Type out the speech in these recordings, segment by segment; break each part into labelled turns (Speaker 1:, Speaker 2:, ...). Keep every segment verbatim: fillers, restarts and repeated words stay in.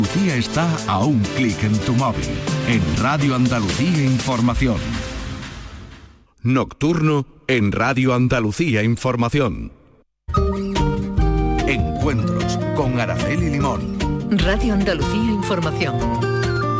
Speaker 1: Andalucía está a un clic en tu móvil. En Radio Andalucía Información. Nocturno en Radio Andalucía Información. Encuentros con Araceli Limón.
Speaker 2: Radio Andalucía Información.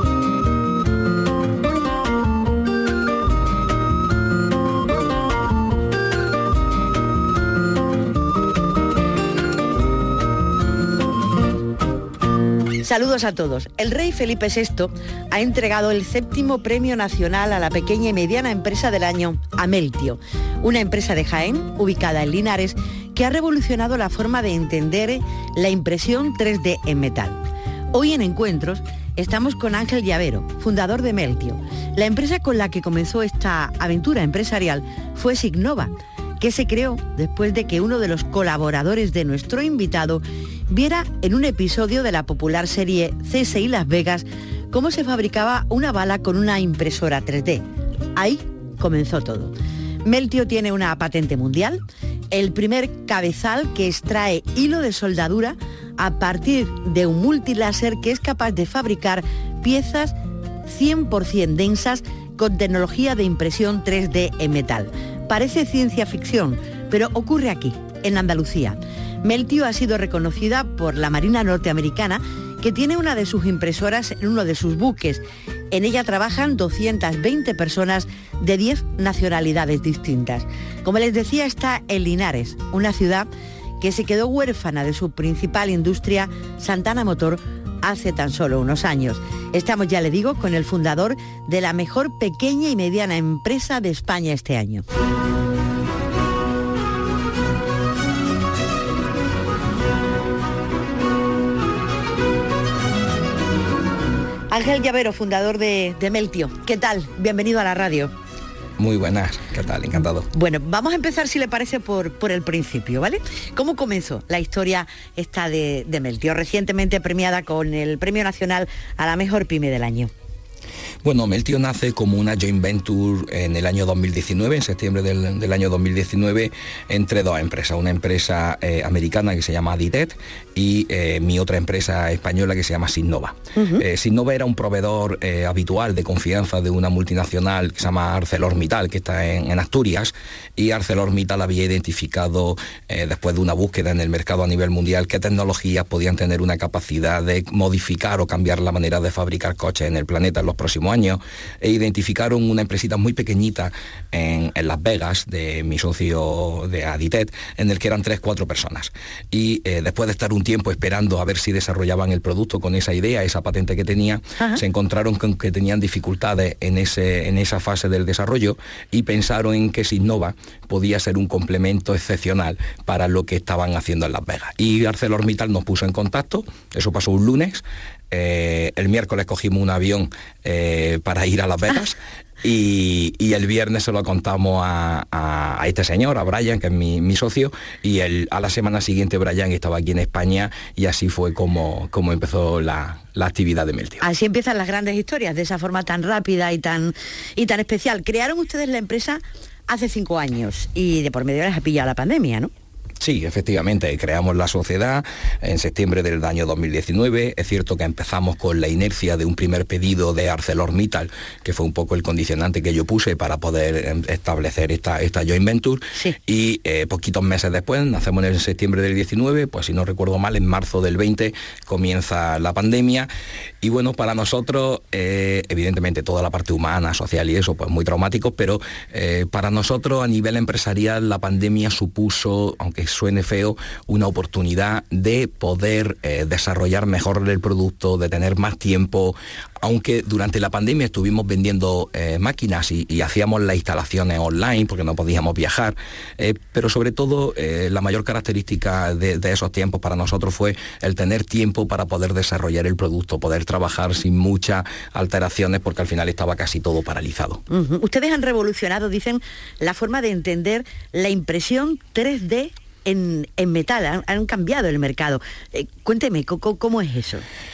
Speaker 3: Saludos a todos. El rey Felipe sexto ha entregado el séptimo Premio Nacional a la Pequeña y Mediana Empresa del Año a Meltio, una empresa de Jaén, ubicada en Linares, que ha revolucionado la forma de entender la impresión tres D en metal. Hoy en Encuentros estamos con Ángel Llavero, fundador de Meltio. La empresa con la que comenzó esta aventura empresarial fue Signova, que se creó después de que uno de los colaboradores de nuestro invitado viera en un episodio de la popular serie C S I Las Vegas cómo se fabricaba una bala con una impresora tres D. Ahí comenzó todo. Meltio tiene una patente mundial, el primer cabezal que extrae hilo de soldadura a partir de un multiláser que es capaz de fabricar piezas cien por ciento densas con tecnología de impresión tres D en metal. Parece ciencia ficción, pero ocurre aquí, en Andalucía. Meltio ha sido reconocida por la Marina norteamericana, que tiene una de sus impresoras en uno de sus buques. En ella trabajan doscientas veinte personas de diez nacionalidades distintas. Como les decía, está en Linares, una ciudad que se quedó huérfana de su principal industria, Santana Motor, hace tan solo unos años. Estamos, ya le digo, con el fundador de la mejor pequeña y mediana empresa de España este año. Ángel Llavero, fundador de, de Meltio. ¿Qué tal? Bienvenido a la radio.
Speaker 4: Muy buenas, ¿qué tal? Encantado.
Speaker 3: Bueno, vamos a empezar, si le parece, por, por el principio, ¿vale? ¿Cómo comenzó la historia esta de, de Meltio, recientemente premiada con el Premio Nacional a la Mejor Pyme del Año?
Speaker 4: Bueno, Meltio nace como una joint venture en el año dos mil diecinueve, en septiembre del, del año dos mil diecinueve, entre dos empresas. Una empresa eh, americana que se llama Aditet y eh, mi otra empresa española que se llama Signova. Uh-huh. eh, Signova era un proveedor eh, habitual de confianza de una multinacional que se llama ArcelorMittal, que está en, en Asturias, y ArcelorMittal había identificado, eh, después de una búsqueda en el mercado a nivel mundial, qué tecnologías podían tener una capacidad de modificar o cambiar la manera de fabricar coches en el planeta en los próximos años, e identificaron una empresita muy pequeñita en, en Las Vegas, de mi socio de Aditet, en el que eran tres, cuatro personas. Y eh, después de estar un tiempo esperando a ver si desarrollaban el producto con esa idea, esa patente que tenía, Ajá. se encontraron con que tenían dificultades en, ese, en esa fase del desarrollo y pensaron en que Signova podía ser un complemento excepcional para lo que estaban haciendo en Las Vegas. Y ArcelorMittal nos puso en contacto, eso pasó un lunes. Eh, el miércoles cogimos un avión eh, para ir a Las Vegas y, y el viernes se lo contamos a, a, a este señor, a Brian, que es mi, mi socio, y el, a la semana siguiente Brian estaba aquí en España y así fue como, como empezó la, la actividad de Meltio.
Speaker 3: Así empiezan las grandes historias, de esa forma tan rápida y tan, y tan especial. Crearon ustedes la empresa hace cinco años y de por medio les ha pillado la pandemia, ¿no?
Speaker 4: Sí, efectivamente, creamos la sociedad en septiembre del año dos mil diecinueve. Es cierto que empezamos con la inercia de un primer pedido de ArcelorMittal, que fue un poco el condicionante que yo puse para poder establecer esta, esta joint venture. Sí. Y eh, poquitos meses después, nacemos en septiembre del diecinueve, pues si no recuerdo mal, en marzo del veinte comienza la pandemia. Y bueno, para nosotros, eh, evidentemente toda la parte humana, social y eso, pues muy traumático, pero eh, para nosotros a nivel empresarial la pandemia supuso, aunque suene feo, una oportunidad de poder eh, desarrollar mejor el producto, de tener más tiempo, aunque durante la pandemia estuvimos vendiendo eh, máquinas y, y hacíamos las instalaciones online porque no podíamos viajar, eh, pero sobre todo eh, la mayor característica de, de esos tiempos para nosotros fue el tener tiempo para poder desarrollar el producto, poder trabajar sin muchas alteraciones porque al final estaba casi todo paralizado.
Speaker 3: Uh-huh. Ustedes han revolucionado, dicen, la forma de entender la impresión tres D En, en metal, han, han cambiado el mercado. Eh, cuénteme, ¿cómo, ¿cómo es eso?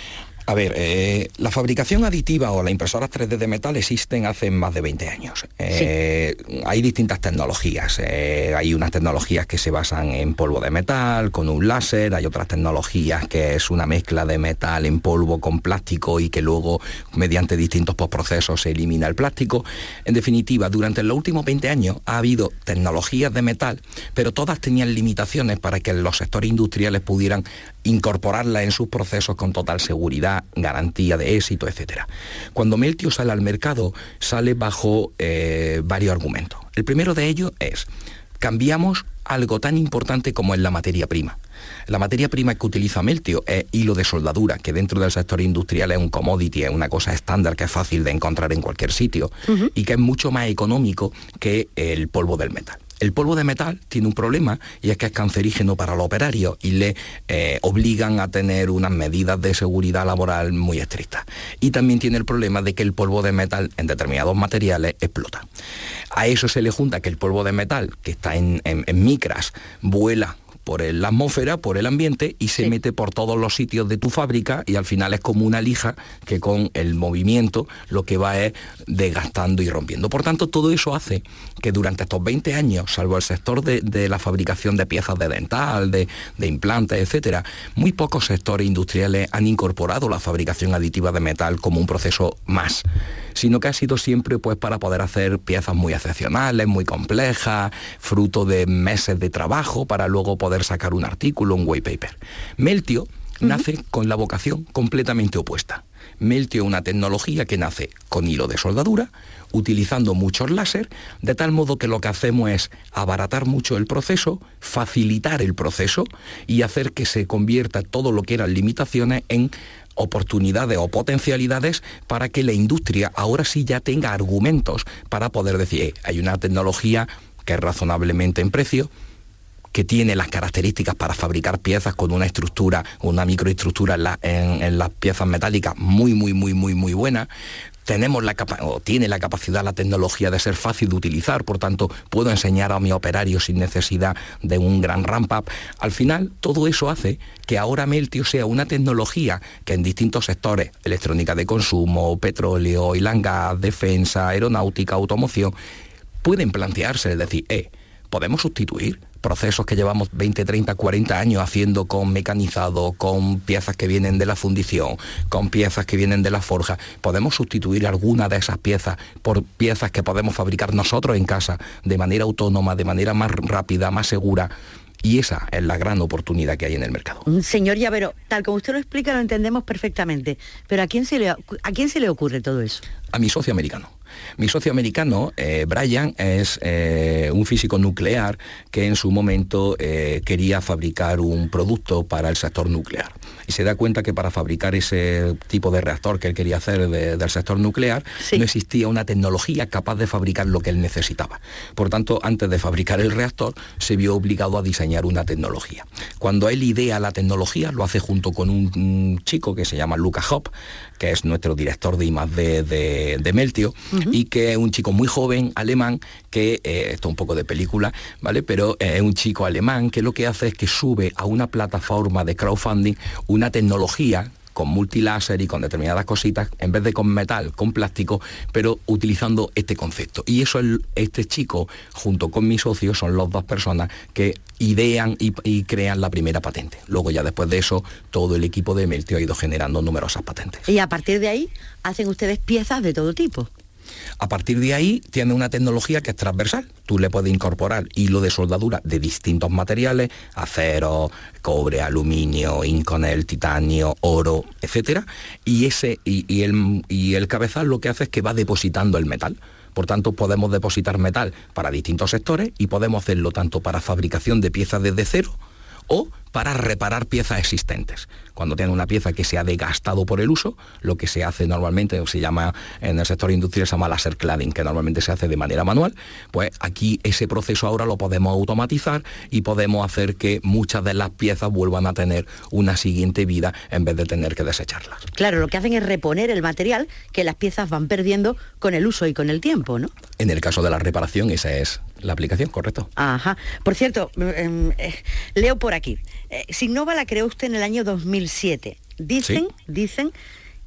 Speaker 4: A ver, eh, la fabricación aditiva o las impresoras tres D de metal existen hace más de veinte años. Eh, sí. Hay distintas tecnologías. Eh, hay unas tecnologías que se basan en polvo de metal, con un láser. Hay otras tecnologías que es una mezcla de metal en polvo con plástico y que luego, mediante distintos postprocesos, se elimina el plástico. En definitiva, durante los últimos veinte años ha habido tecnologías de metal, pero todas tenían limitaciones para que los sectores industriales pudieran incorporarlas en sus procesos con total seguridad, garantía de éxito, etcétera. Cuando Meltio sale al mercado, sale bajo eh, varios argumentos. El primero de ellos es, cambiamos algo tan importante como es la materia prima. La materia prima que utiliza Meltio es hilo de soldadura, que dentro del sector industrial es un commodity, es una cosa estándar que es fácil de encontrar en cualquier sitio, uh-huh. y que es mucho más económico que el polvo del metal. El polvo de metal tiene un problema y es que es cancerígeno para los operarios y le eh, obligan a tener unas medidas de seguridad laboral muy estrictas. Y también tiene el problema de que el polvo de metal en determinados materiales explota. A eso se le junta que el polvo de metal, que está en, en, en micras, vuela por la atmósfera, por el ambiente, y se sí. mete por todos los sitios de tu fábrica, y al final es como una lija que con el movimiento lo que va es desgastando y rompiendo. Por tanto, todo eso hace que durante estos veinte años, salvo el sector de, de la fabricación de piezas de dental, de, de implantes, etcétera, muy pocos sectores industriales han incorporado la fabricación aditiva de metal como un proceso más, sino que ha sido siempre pues para poder hacer piezas muy excepcionales, muy complejas, fruto de meses de trabajo para luego poder sacar un artículo, un white paper. Meltio uh-huh. nace con la vocación completamente opuesta. Meltio es una tecnología que nace con hilo de soldadura, utilizando muchos láser, de tal modo que lo que hacemos es abaratar mucho el proceso, facilitar el proceso y hacer que se convierta todo lo que eran limitaciones en oportunidades o potencialidades para que la industria ahora sí ya tenga argumentos para poder decir, eh, hay una tecnología que es razonablemente en precio, que tiene las características para fabricar piezas con una estructura, una microestructura en, la, en, en las piezas metálicas muy, muy, muy, muy, muy buena. Tenemos la capa- o tiene la capacidad, la tecnología de ser fácil de utilizar, por tanto, puedo enseñar a mi operario sin necesidad de un gran ramp-up. Al final, todo eso hace que ahora Meltio sea una tecnología que en distintos sectores, electrónica de consumo, petróleo, oil and gas, defensa, aeronáutica, automoción, pueden plantearse, es decir, eh, podemos sustituir procesos que llevamos veinte, treinta, cuarenta años haciendo con mecanizado, con piezas que vienen de la fundición, con piezas que vienen de la forja. Podemos sustituir alguna de esas piezas por piezas que podemos fabricar nosotros en casa de manera autónoma, de manera más rápida, más segura. Y esa es la gran oportunidad que hay en el mercado.
Speaker 3: Señor Llavero, tal como usted lo explica, lo entendemos perfectamente. Pero ¿a quién se le, a quién se le ocurre todo eso?
Speaker 4: A mi socio americano. Mi socio americano, eh, Brian, es eh, un físico nuclear que en su momento eh, quería fabricar un producto para el sector nuclear. Y se da cuenta que para fabricar ese tipo de reactor que él quería hacer de, del sector nuclear, sí. no existía una tecnología capaz de fabricar lo que él necesitaba. Por tanto, antes de fabricar el reactor, se vio obligado a diseñar una tecnología. Cuando él idea la tecnología, lo hace junto con un, un chico que se llama Luca Hopp, que es nuestro director de I más D de, de Meltio, uh-huh. y que es un chico muy joven, alemán, que, eh, esto es un poco de película, ¿vale? Pero eh, es un chico alemán que lo que hace es que sube a una plataforma de crowdfunding una tecnología con multiláser y con determinadas cositas, en vez de con metal, con plástico, pero utilizando este concepto. Y eso, el, este chico, junto con mi socio, son las dos personas que idean y, y crean la primera patente. Luego ya después de eso, todo el equipo de Meltio ha ido generando numerosas patentes.
Speaker 3: Y a partir de ahí, hacen ustedes piezas de todo tipo.
Speaker 4: A partir de ahí tiene una tecnología que es transversal. Tú le puedes incorporar hilo de soldadura de distintos materiales, acero, cobre, aluminio, inconel, titanio, oro, etcétera. Y ese y, y el y el cabezal lo que hace es que va depositando el metal. Por tanto, podemos depositar metal para distintos sectores y podemos hacerlo tanto para fabricación de piezas desde cero o para reparar piezas existentes. Cuando tiene una pieza que se ha desgastado por el uso, lo que se hace normalmente, o se llama en el sector industrial, se llama laser cladding, que normalmente se hace de manera manual, pues aquí ese proceso ahora lo podemos automatizar y podemos hacer que muchas de las piezas vuelvan a tener una siguiente vida en vez de tener que desecharlas.
Speaker 3: Claro, lo que hacen es reponer el material que las piezas van perdiendo con el uso y con el tiempo, ¿no?
Speaker 4: En el caso de la reparación, esa es la aplicación, correcto.
Speaker 3: Ajá. Por cierto, eh, eh, leo por aquí. Eh, Signova la creó usted en el año dos mil siete. Dicen, ¿Sí? dicen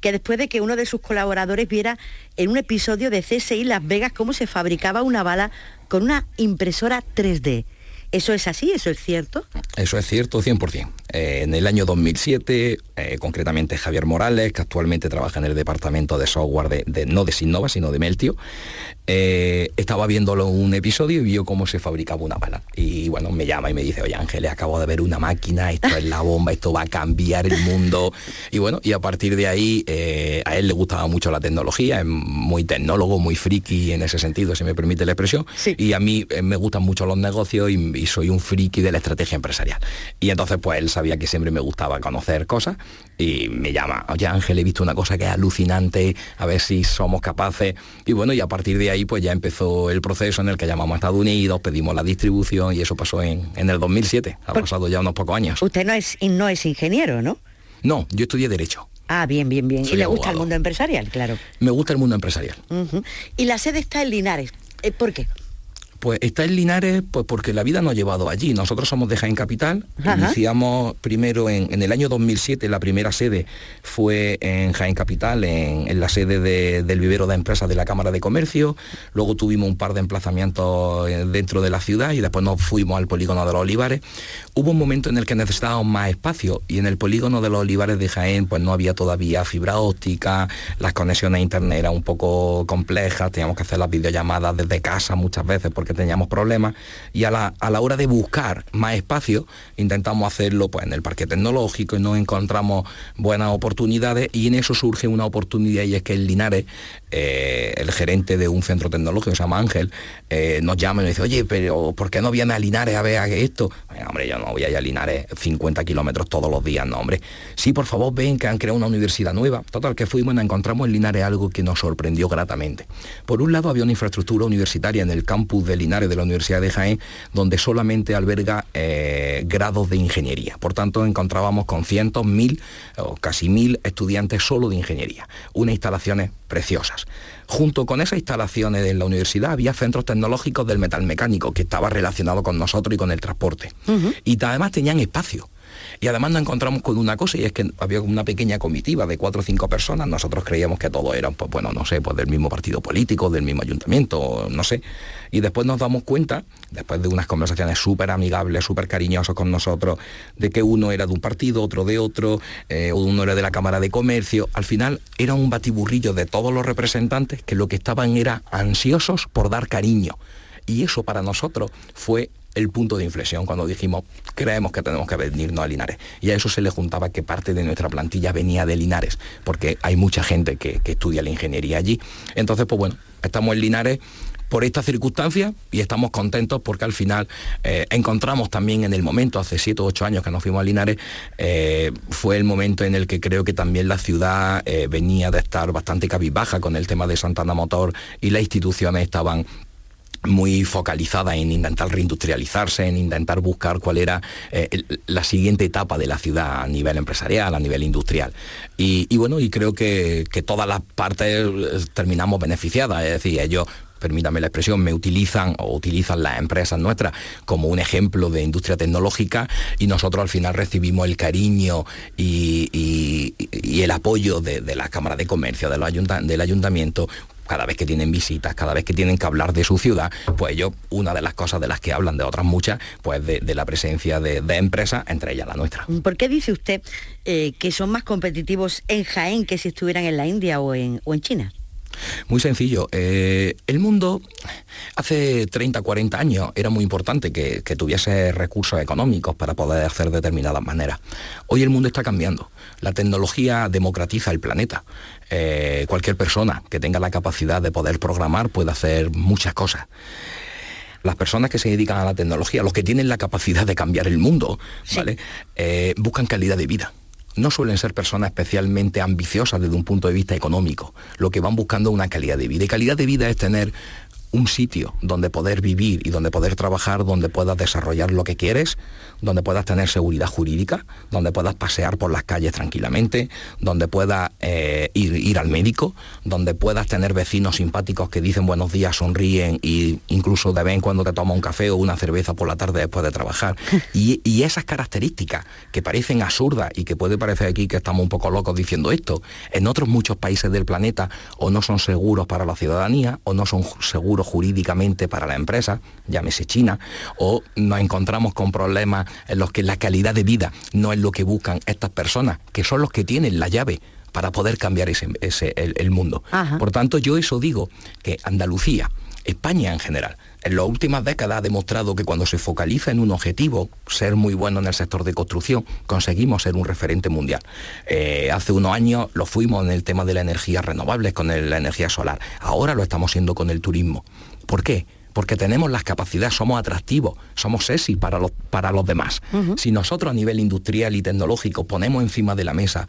Speaker 3: que después de que uno de sus colaboradores viera en un episodio de C S I Las Vegas cómo se fabricaba una bala con una impresora tres D. ¿Eso es así? ¿Eso es cierto?
Speaker 4: Eso es cierto, cien por ciento. Eh, en el año dos mil siete, eh, concretamente Javier Morales, que actualmente trabaja en el departamento de software de, de no de Sinnova, sino de Meltio, eh, estaba viéndolo un episodio y vio cómo se fabricaba una bala. Y bueno, me llama y me dice, oye Ángeles, acabo de ver una máquina, esto es la bomba, esto va a cambiar el mundo. Y bueno, y a partir de ahí, eh, a él le gustaba mucho la tecnología, es muy tecnólogo, muy friki en ese sentido, si me permite la expresión. Sí. Y a mí eh, me gustan mucho los negocios y, y soy un friki de la estrategia empresarial. Y entonces pues él sabía que siempre me gustaba conocer cosas y me llama, oye Ángel, he visto una cosa que es alucinante, a ver si somos capaces. Y bueno, y a partir de ahí pues ya empezó el proceso en el que llamamos a Estados Unidos, pedimos la distribución y eso pasó en, en el dos mil siete, ha Por... pasado ya unos pocos años.
Speaker 3: Usted no es, no es ingeniero, ¿no?
Speaker 4: No, yo estudié Derecho.
Speaker 3: Ah, bien, bien, bien.
Speaker 4: Soy
Speaker 3: ¿Y le
Speaker 4: abogado.
Speaker 3: gusta el mundo empresarial? Claro.
Speaker 4: Me gusta el mundo empresarial.
Speaker 3: Uh-huh. Y la sede está en Linares. ¿Por qué?
Speaker 4: Pues está en Linares pues porque la vida nos ha llevado allí. Nosotros somos de Jaén Capital. Ajá. Iniciamos primero en, en el año dos mil siete, la primera sede fue en Jaén Capital, en, en la sede de, del vivero de empresas de la Cámara de Comercio. Luego tuvimos un par de emplazamientos dentro de la ciudad y después nos fuimos al polígono de los Olivares. Hubo un momento en el que necesitábamos más espacio y en el polígono de los Olivares de Jaén pues no había todavía fibra óptica, las conexiones a internet eran un poco complejas, teníamos que hacer las videollamadas desde casa muchas veces porque teníamos problemas y a la, a la hora de buscar más espacio intentamos hacerlo pues en el parque tecnológico y no encontramos buenas oportunidades y en eso surge una oportunidad y es que en Linares eh, el gerente de un centro tecnológico, se llama Ángel, eh, nos llama y nos dice, oye, pero ¿por qué no viene a Linares a ver esto? Bueno, hombre, yo no voy a ir a Linares cincuenta kilómetros todos los días, no, hombre. Sí, por favor, ven que han creado una universidad nueva. Total, que fuimos y nos encontramos en Linares algo que nos sorprendió gratamente. Por un lado había una infraestructura universitaria en el campus de Linares de la Universidad de Jaén, donde solamente alberga eh, grados de ingeniería. Por tanto, encontrábamos con cientos, mil o casi mil estudiantes solo de ingeniería. Unas instalaciones preciosas. Junto con esas instalaciones en la universidad había centros tecnológicos del metal mecánico, que estaba relacionado con nosotros y con el transporte. Uh-huh. Y además tenían espacio. Y además nos encontramos con una cosa, y es que había una pequeña comitiva de cuatro o cinco personas. Nosotros creíamos que todos eran, pues bueno, no sé, pues del mismo partido político, del mismo ayuntamiento, no sé. Y después nos damos cuenta, después de unas conversaciones súper amigables, súper cariñosas con nosotros, de que uno era de un partido, otro de otro, eh, uno era de la Cámara de Comercio. Al final era un batiburrillo de todos los representantes que lo que estaban era ansiosos por dar cariño. Y eso para nosotros fue el punto de inflexión cuando dijimos, creemos que tenemos que venirnos a Linares. Y a eso se le juntaba que parte de nuestra plantilla venía de Linares, porque hay mucha gente que, que estudia la ingeniería allí. Entonces, pues bueno, estamos en Linares por esta circunstancia y estamos contentos porque al final eh, encontramos también en el momento, hace siete o ocho años que nos fuimos a Linares, eh, fue el momento en el que creo que también la ciudad eh, venía de estar bastante cabizbaja con el tema de Santana Motor y las instituciones estaban muy focalizada en intentar reindustrializarse, en intentar buscar cuál era eh, el, la siguiente etapa de la ciudad a nivel empresarial, a nivel industrial. Y, y bueno, y creo que, que todas las partes terminamos beneficiadas, es decir, ellos, permítame la expresión, me utilizan o utilizan las empresas nuestras como un ejemplo de industria tecnológica y nosotros al final recibimos el cariño y, y, y el apoyo de, de la Cámara de Comercio, de los ayunt- del Ayuntamiento. Cada vez que tienen visitas, cada vez que tienen que hablar de su ciudad, pues ellos, una de las cosas de las que hablan, de otras muchas, pues de, de la presencia de, de empresas, entre ellas la nuestra.
Speaker 3: ¿Por qué dice usted eh, que son más competitivos en Jaén que si estuvieran en la India o en, o en China?
Speaker 4: Muy sencillo. Eh, el mundo hace treinta, cuarenta años era muy importante que, que tuviese recursos económicos para poder hacer determinadas maneras. Hoy el mundo está cambiando. La tecnología democratiza el planeta. Eh, cualquier persona que tenga la capacidad de poder programar puede hacer muchas cosas. Las personas que se dedican a la tecnología, los que tienen la capacidad de cambiar el mundo, sí. ¿vale? Eh, buscan calidad de vida. No suelen ser personas especialmente ambiciosas desde un punto de vista económico. Lo que van buscando es una calidad de vida. Y calidad de vida es tener un sitio donde poder vivir y donde poder trabajar, donde puedas desarrollar lo que quieres, donde puedas tener seguridad jurídica, donde puedas pasear por las calles tranquilamente, donde puedas eh, ir, ir al médico, donde puedas tener vecinos simpáticos que dicen buenos días, sonríen y incluso de vez en cuando te toma un café o una cerveza por la tarde después de trabajar. Y, y esas características que parecen absurdas y que puede parecer aquí que estamos un poco locos diciendo esto, en otros muchos países del planeta o no son seguros para la ciudadanía o no son seguros jurídicamente para la empresa, llámese China, o nos encontramos con problemas en los que la calidad de vida no es lo que buscan estas personas, que son los que tienen la llave para poder cambiar ese, ese, el, el mundo. Ajá. Por tanto, yo eso digo, que Andalucía, España en general, en las últimas décadas ha demostrado que cuando se focaliza en un objetivo, ser muy bueno en el sector de construcción, conseguimos ser un referente mundial. Eh, hace unos años lo fuimos en el tema de las energías renovables, con el, la energía solar. Ahora lo estamos siendo con el turismo. ¿Por qué? Porque tenemos las capacidades, somos atractivos, somos sexy para los, para los demás. Uh-huh. Si nosotros a nivel industrial y tecnológico ponemos encima de la mesa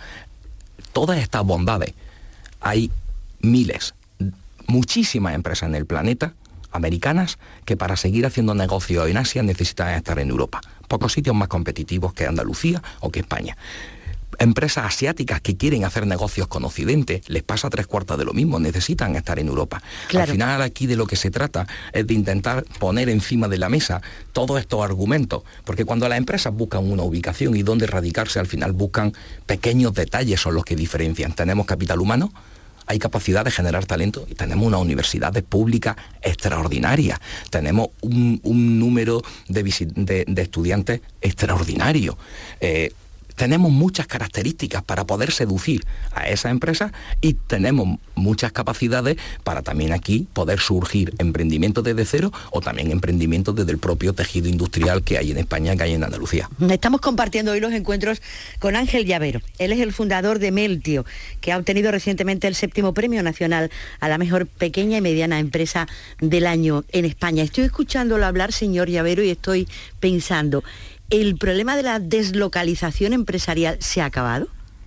Speaker 4: todas estas bondades, hay miles, muchísimas empresas en el planeta, americanas, que para seguir haciendo negocios en Asia necesitan estar en Europa. Pocos sitios más competitivos que Andalucía o que España. Empresas asiáticas que quieren hacer negocios con Occidente, les pasa tres cuartas de lo mismo, necesitan estar en Europa. Claro. Al final aquí de lo que se trata es de intentar poner encima de la mesa todos estos argumentos, porque cuando las empresas buscan una ubicación y dónde radicarse, al final buscan pequeños detalles, son los que diferencian. Tenemos capital humano, hay capacidad de generar talento y tenemos unas universidades públicas extraordinarias, tenemos un, un número de, de, de estudiantes extraordinario. Eh, Tenemos muchas características para poder seducir a esas empresas y tenemos muchas capacidades para también aquí poder surgir emprendimientos desde cero o también emprendimientos desde el propio tejido industrial que hay en España, que hay en Andalucía.
Speaker 3: Estamos compartiendo hoy los encuentros con Ángel Llavero. Él es el fundador de Meltio, que ha obtenido recientemente el séptimo premio nacional a la mejor pequeña y mediana empresa del año en España. Estoy escuchándolo hablar, señor Llavero, y estoy pensando, ¿el problema de la deslocalización empresarial se ha acabado?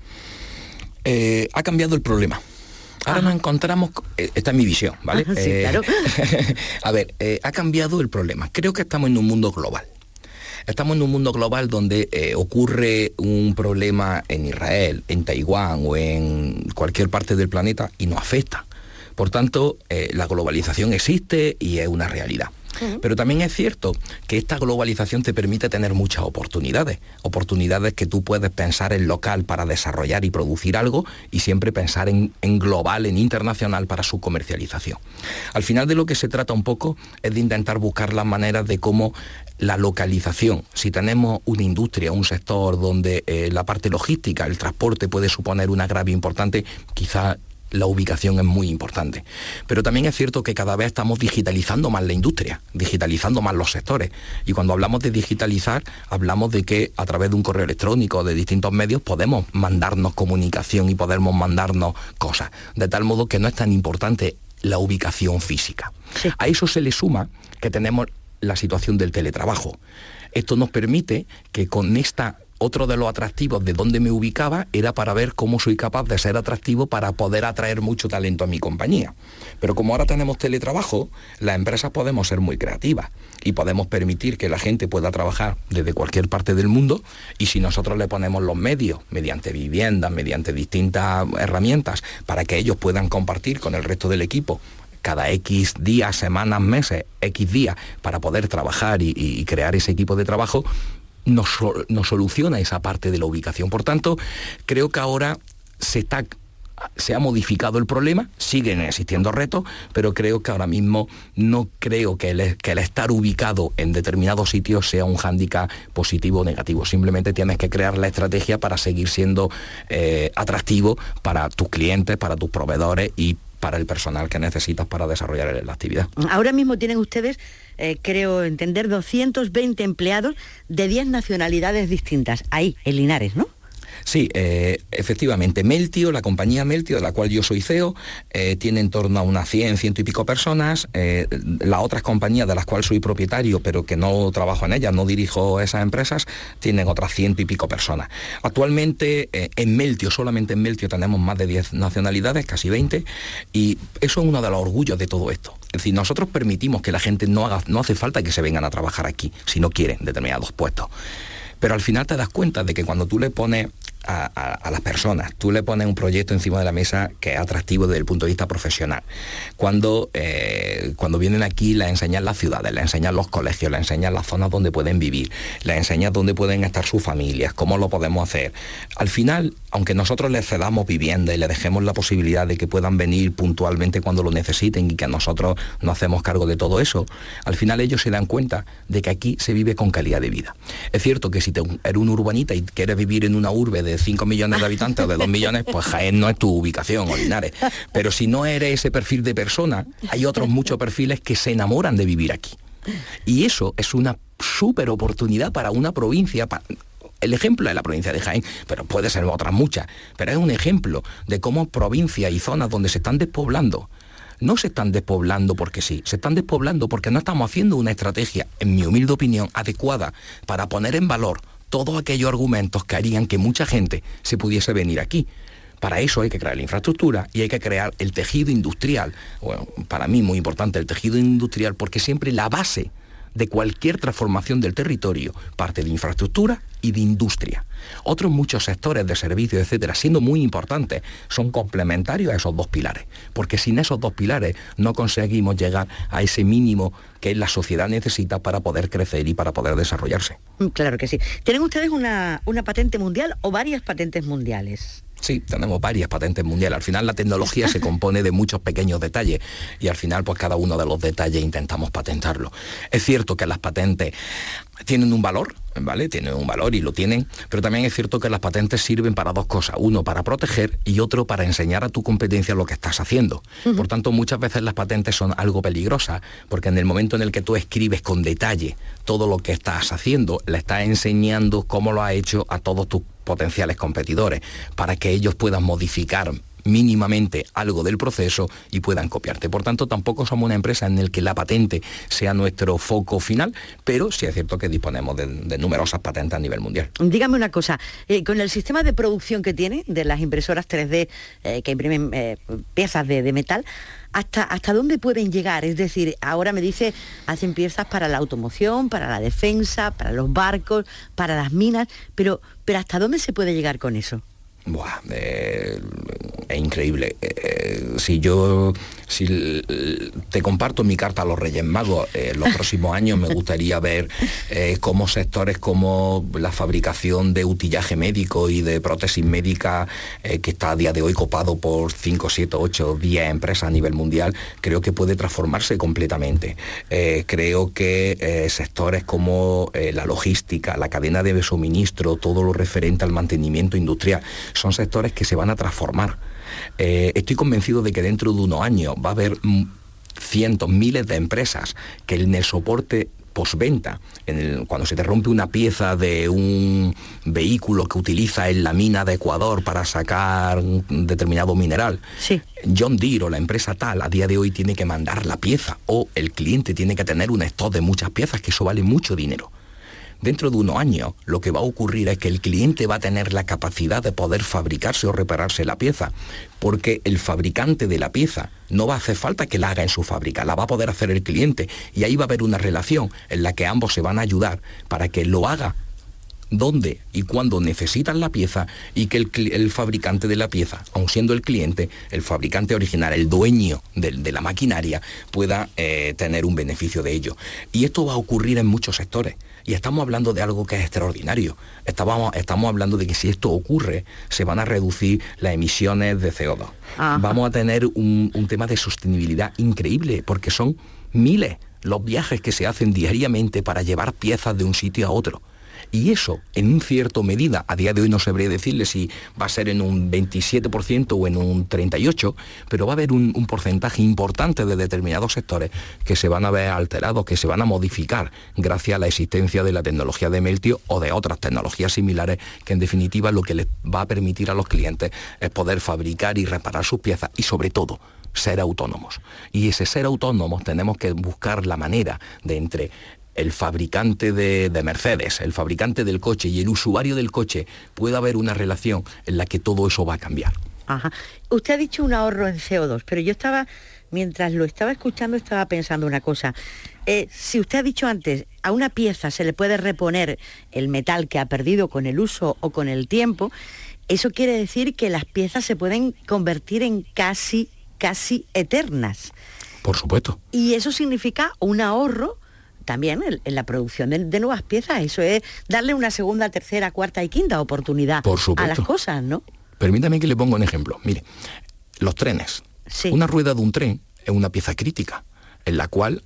Speaker 4: Eh, ha cambiado el problema. Ahora Ajá. nos encontramos... Eh, esta es mi visión, ¿vale?
Speaker 3: Ajá, sí, eh, claro.
Speaker 4: A ver, eh, ha cambiado el problema. Creo que estamos en un mundo global. Estamos en un mundo global donde eh, ocurre un problema en Israel, en Taiwán o en cualquier parte del planeta y nos afecta. Por tanto, eh, la globalización existe y es una realidad. Uh-huh. Pero también es cierto que esta globalización te permite tener muchas oportunidades, oportunidades que tú puedes pensar en local para desarrollar y producir algo y siempre pensar en, en global, en internacional para su comercialización. Al final de lo que se trata un poco es de intentar buscar las maneras de cómo la localización, si tenemos una industria, un sector donde eh, la parte logística, el transporte puede suponer un agravio importante, quizá la ubicación es muy importante. Pero también es cierto que cada vez estamos digitalizando más la industria, digitalizando más los sectores. Y cuando hablamos de digitalizar, hablamos de que a través de un correo electrónico, de distintos medios, podemos mandarnos comunicación y podemos mandarnos cosas. De tal modo que no es tan importante la ubicación física. Sí. A eso se le suma que tenemos la situación del teletrabajo. Esto nos permite que con esta... Otro de los atractivos de dónde me ubicaba era para ver cómo soy capaz de ser atractivo para poder atraer mucho talento a mi compañía. Pero como ahora tenemos teletrabajo, las empresas podemos ser muy creativas y podemos permitir que la gente pueda trabajar desde cualquier parte del mundo y si nosotros le ponemos los medios, mediante viviendas, mediante distintas herramientas, para que ellos puedan compartir con el resto del equipo cada X días, semanas, meses, X días, para poder trabajar y, y crear ese equipo de trabajo, Nos, nos soluciona esa parte de la ubicación. Por tanto, creo que ahora se, está, se ha modificado el problema, siguen existiendo retos, pero creo que ahora mismo no creo que el, que el estar ubicado en determinados sitios sea un hándicap positivo o negativo. Simplemente tienes que crear la estrategia para seguir siendo eh, atractivo para tus clientes, para tus proveedores y para el personal que necesitas para desarrollar la actividad.
Speaker 3: Ahora mismo tienen ustedes, eh, creo entender, doscientos veinte empleados de diez nacionalidades distintas, ahí, en Linares, ¿no?
Speaker 4: Sí, eh, efectivamente, Meltio, la compañía Meltio, de la cual yo soy C E O, eh, tiene en torno a unas cien, ciento y pico personas. Eh, las otras compañías de las cuales soy propietario, pero que no trabajo en ellas, no dirijo esas empresas, tienen otras ciento y pico personas. Actualmente, eh, en Meltio, solamente en Meltio, tenemos más de diez nacionalidades, casi veinte, y eso es uno de los orgullos de todo esto. Es decir, nosotros permitimos que la gente no haga, no hace falta que se vengan a trabajar aquí, si no quieren determinados puestos. Pero al final te das cuenta de que cuando tú le pones a, a, a las personas, tú le pones un proyecto encima de la mesa que es atractivo desde el punto de vista profesional. Cuando, eh, cuando vienen aquí, les enseñan las ciudades, les enseñan los colegios, les enseñan las zonas donde pueden vivir, les enseñan dónde pueden estar sus familias, cómo lo podemos hacer. Al final, aunque nosotros les cedamos vivienda y les dejemos la posibilidad de que puedan venir puntualmente cuando lo necesiten y que nosotros no hacemos cargo de todo eso, al final ellos se dan cuenta de que aquí se vive con calidad de vida. Es cierto que si te, eres un urbanita y quieres vivir en una urbe de cinco millones de habitantes o de dos millones, pues Jaén no es tu ubicación, o Linares. Pero si no eres ese perfil de persona, hay otros muchos perfiles que se enamoran de vivir aquí. Y eso es una súper oportunidad para una provincia. Para, el ejemplo es la provincia de Jaén, pero puede ser otras muchas. Pero es un ejemplo de cómo provincias y zonas donde se están despoblando, no se están despoblando porque sí, se están despoblando porque no estamos haciendo una estrategia, en mi humilde opinión, adecuada para poner en valor todos aquellos argumentos que harían que mucha gente se pudiese venir aquí. Para eso hay que crear la infraestructura y hay que crear el tejido industrial. Bueno, para mí muy importante el tejido industrial, porque siempre la base de cualquier transformación del territorio parte de infraestructura y de industria. Otros muchos sectores de servicios, etcétera, siendo muy importantes, son complementarios a esos dos pilares, porque sin esos dos pilares no conseguimos llegar a ese mínimo que la sociedad necesita para poder crecer y para poder desarrollarse.
Speaker 3: Claro que sí. ¿Tienen ustedes una, una patente mundial o varias patentes mundiales?
Speaker 4: Sí, tenemos varias patentes mundiales. Al final la tecnología se compone de muchos pequeños detalles y al final pues cada uno de los detalles intentamos patentarlo. Es cierto que las patentes tienen un valor, ¿vale? Tienen un valor y lo tienen, pero también es cierto que las patentes sirven para dos cosas. Uno, para proteger y otro, para enseñar a tu competencia lo que estás haciendo. Uh-huh. Por tanto, muchas veces las patentes son algo peligrosas, porque en el momento en el que tú escribes con detalle todo lo que estás haciendo, le estás enseñando cómo lo has hecho a todos tus potenciales competidores, para que ellos puedan modificar mínimamente algo del proceso y puedan copiarte. Por tanto, tampoco somos una empresa en la que la patente sea nuestro foco final, pero sí es cierto que disponemos de, de numerosas patentes a nivel mundial.
Speaker 3: Dígame una cosa, eh, con el sistema de producción que tiene, de las impresoras tres D eh, que imprimen eh, piezas de, de metal, ¿hasta, ¿hasta dónde pueden llegar? Es decir, ahora me dice, hacen piezas para la automoción, para la defensa, para los barcos, para las minas, pero, pero ¿hasta dónde se puede llegar con eso?
Speaker 4: Buah, eh, es increíble. Eh, si yo si te comparto mi carta a los Reyes Magos, eh, en los próximos años me gustaría ver eh, cómo sectores como la fabricación de utillaje médico y de prótesis médica, eh, que está a día de hoy copado por cinco, siete, ocho, diez empresas a nivel mundial, creo que puede transformarse completamente. Eh, creo que eh, sectores como eh, la logística, la cadena de suministro, todo lo referente al mantenimiento industrial, son sectores que se van a transformar. Eh, estoy convencido de que dentro de unos años va a haber m- cientos, miles de empresas que en el soporte postventa, en el, cuando se te rompe una pieza de un vehículo que utiliza en la mina de Ecuador para sacar un determinado mineral,
Speaker 3: sí.
Speaker 4: John Deere o la empresa tal a día de hoy tiene que mandar la pieza, o el cliente tiene que tener un stock de muchas piezas, que eso vale mucho dinero. Dentro de unos años lo que va a ocurrir es que el cliente va a tener la capacidad de poder fabricarse o repararse la pieza, porque el fabricante de la pieza no va a hacer falta que la haga en su fábrica, la va a poder hacer el cliente, y ahí va a haber una relación en la que ambos se van a ayudar para que lo haga dónde y cuándo necesitan la pieza, y que el, el fabricante de la pieza, aun siendo el cliente, el fabricante original, el dueño de, de la maquinaria, pueda eh, tener un beneficio de ello. Y esto va a ocurrir en muchos sectores. Y estamos hablando de algo que es extraordinario. Estamos, estamos hablando de que si esto ocurre, se van a reducir las emisiones de C O dos. Ajá. Vamos a tener un, un tema de sostenibilidad increíble, porque son miles los viajes que se hacen diariamente para llevar piezas de un sitio a otro. Y eso, en un cierto medida, a día de hoy no sabría decirle si va a ser en un veintisiete por ciento o en un treinta y ocho por ciento, pero va a haber un, un porcentaje importante de determinados sectores que se van a ver alterados, que se van a modificar gracias a la existencia de la tecnología de Meltio o de otras tecnologías similares, que en definitiva lo que les va a permitir a los clientes es poder fabricar y reparar sus piezas y sobre todo ser autónomos. Y ese ser autónomos tenemos que buscar la manera de entre el fabricante de, de Mercedes, el fabricante del coche y el usuario del coche, puede haber una relación en la que todo eso va a cambiar.
Speaker 3: Ajá. Usted ha dicho un ahorro en C O dos, pero yo estaba, mientras lo estaba escuchando, estaba pensando una cosa. Eh, si usted ha dicho antes, a una pieza se le puede reponer el metal que ha perdido con el uso o con el tiempo, eso quiere decir que las piezas se pueden convertir en casi, casi eternas.
Speaker 4: Por supuesto.
Speaker 3: Y eso significa un ahorro también en, en la producción de, de nuevas piezas. Eso es darle una segunda, tercera, cuarta y quinta oportunidad a las cosas, ¿no?
Speaker 4: Permítame que le ponga un ejemplo. Mire, los trenes. Sí. Una rueda de un tren es una pieza crítica, en la cual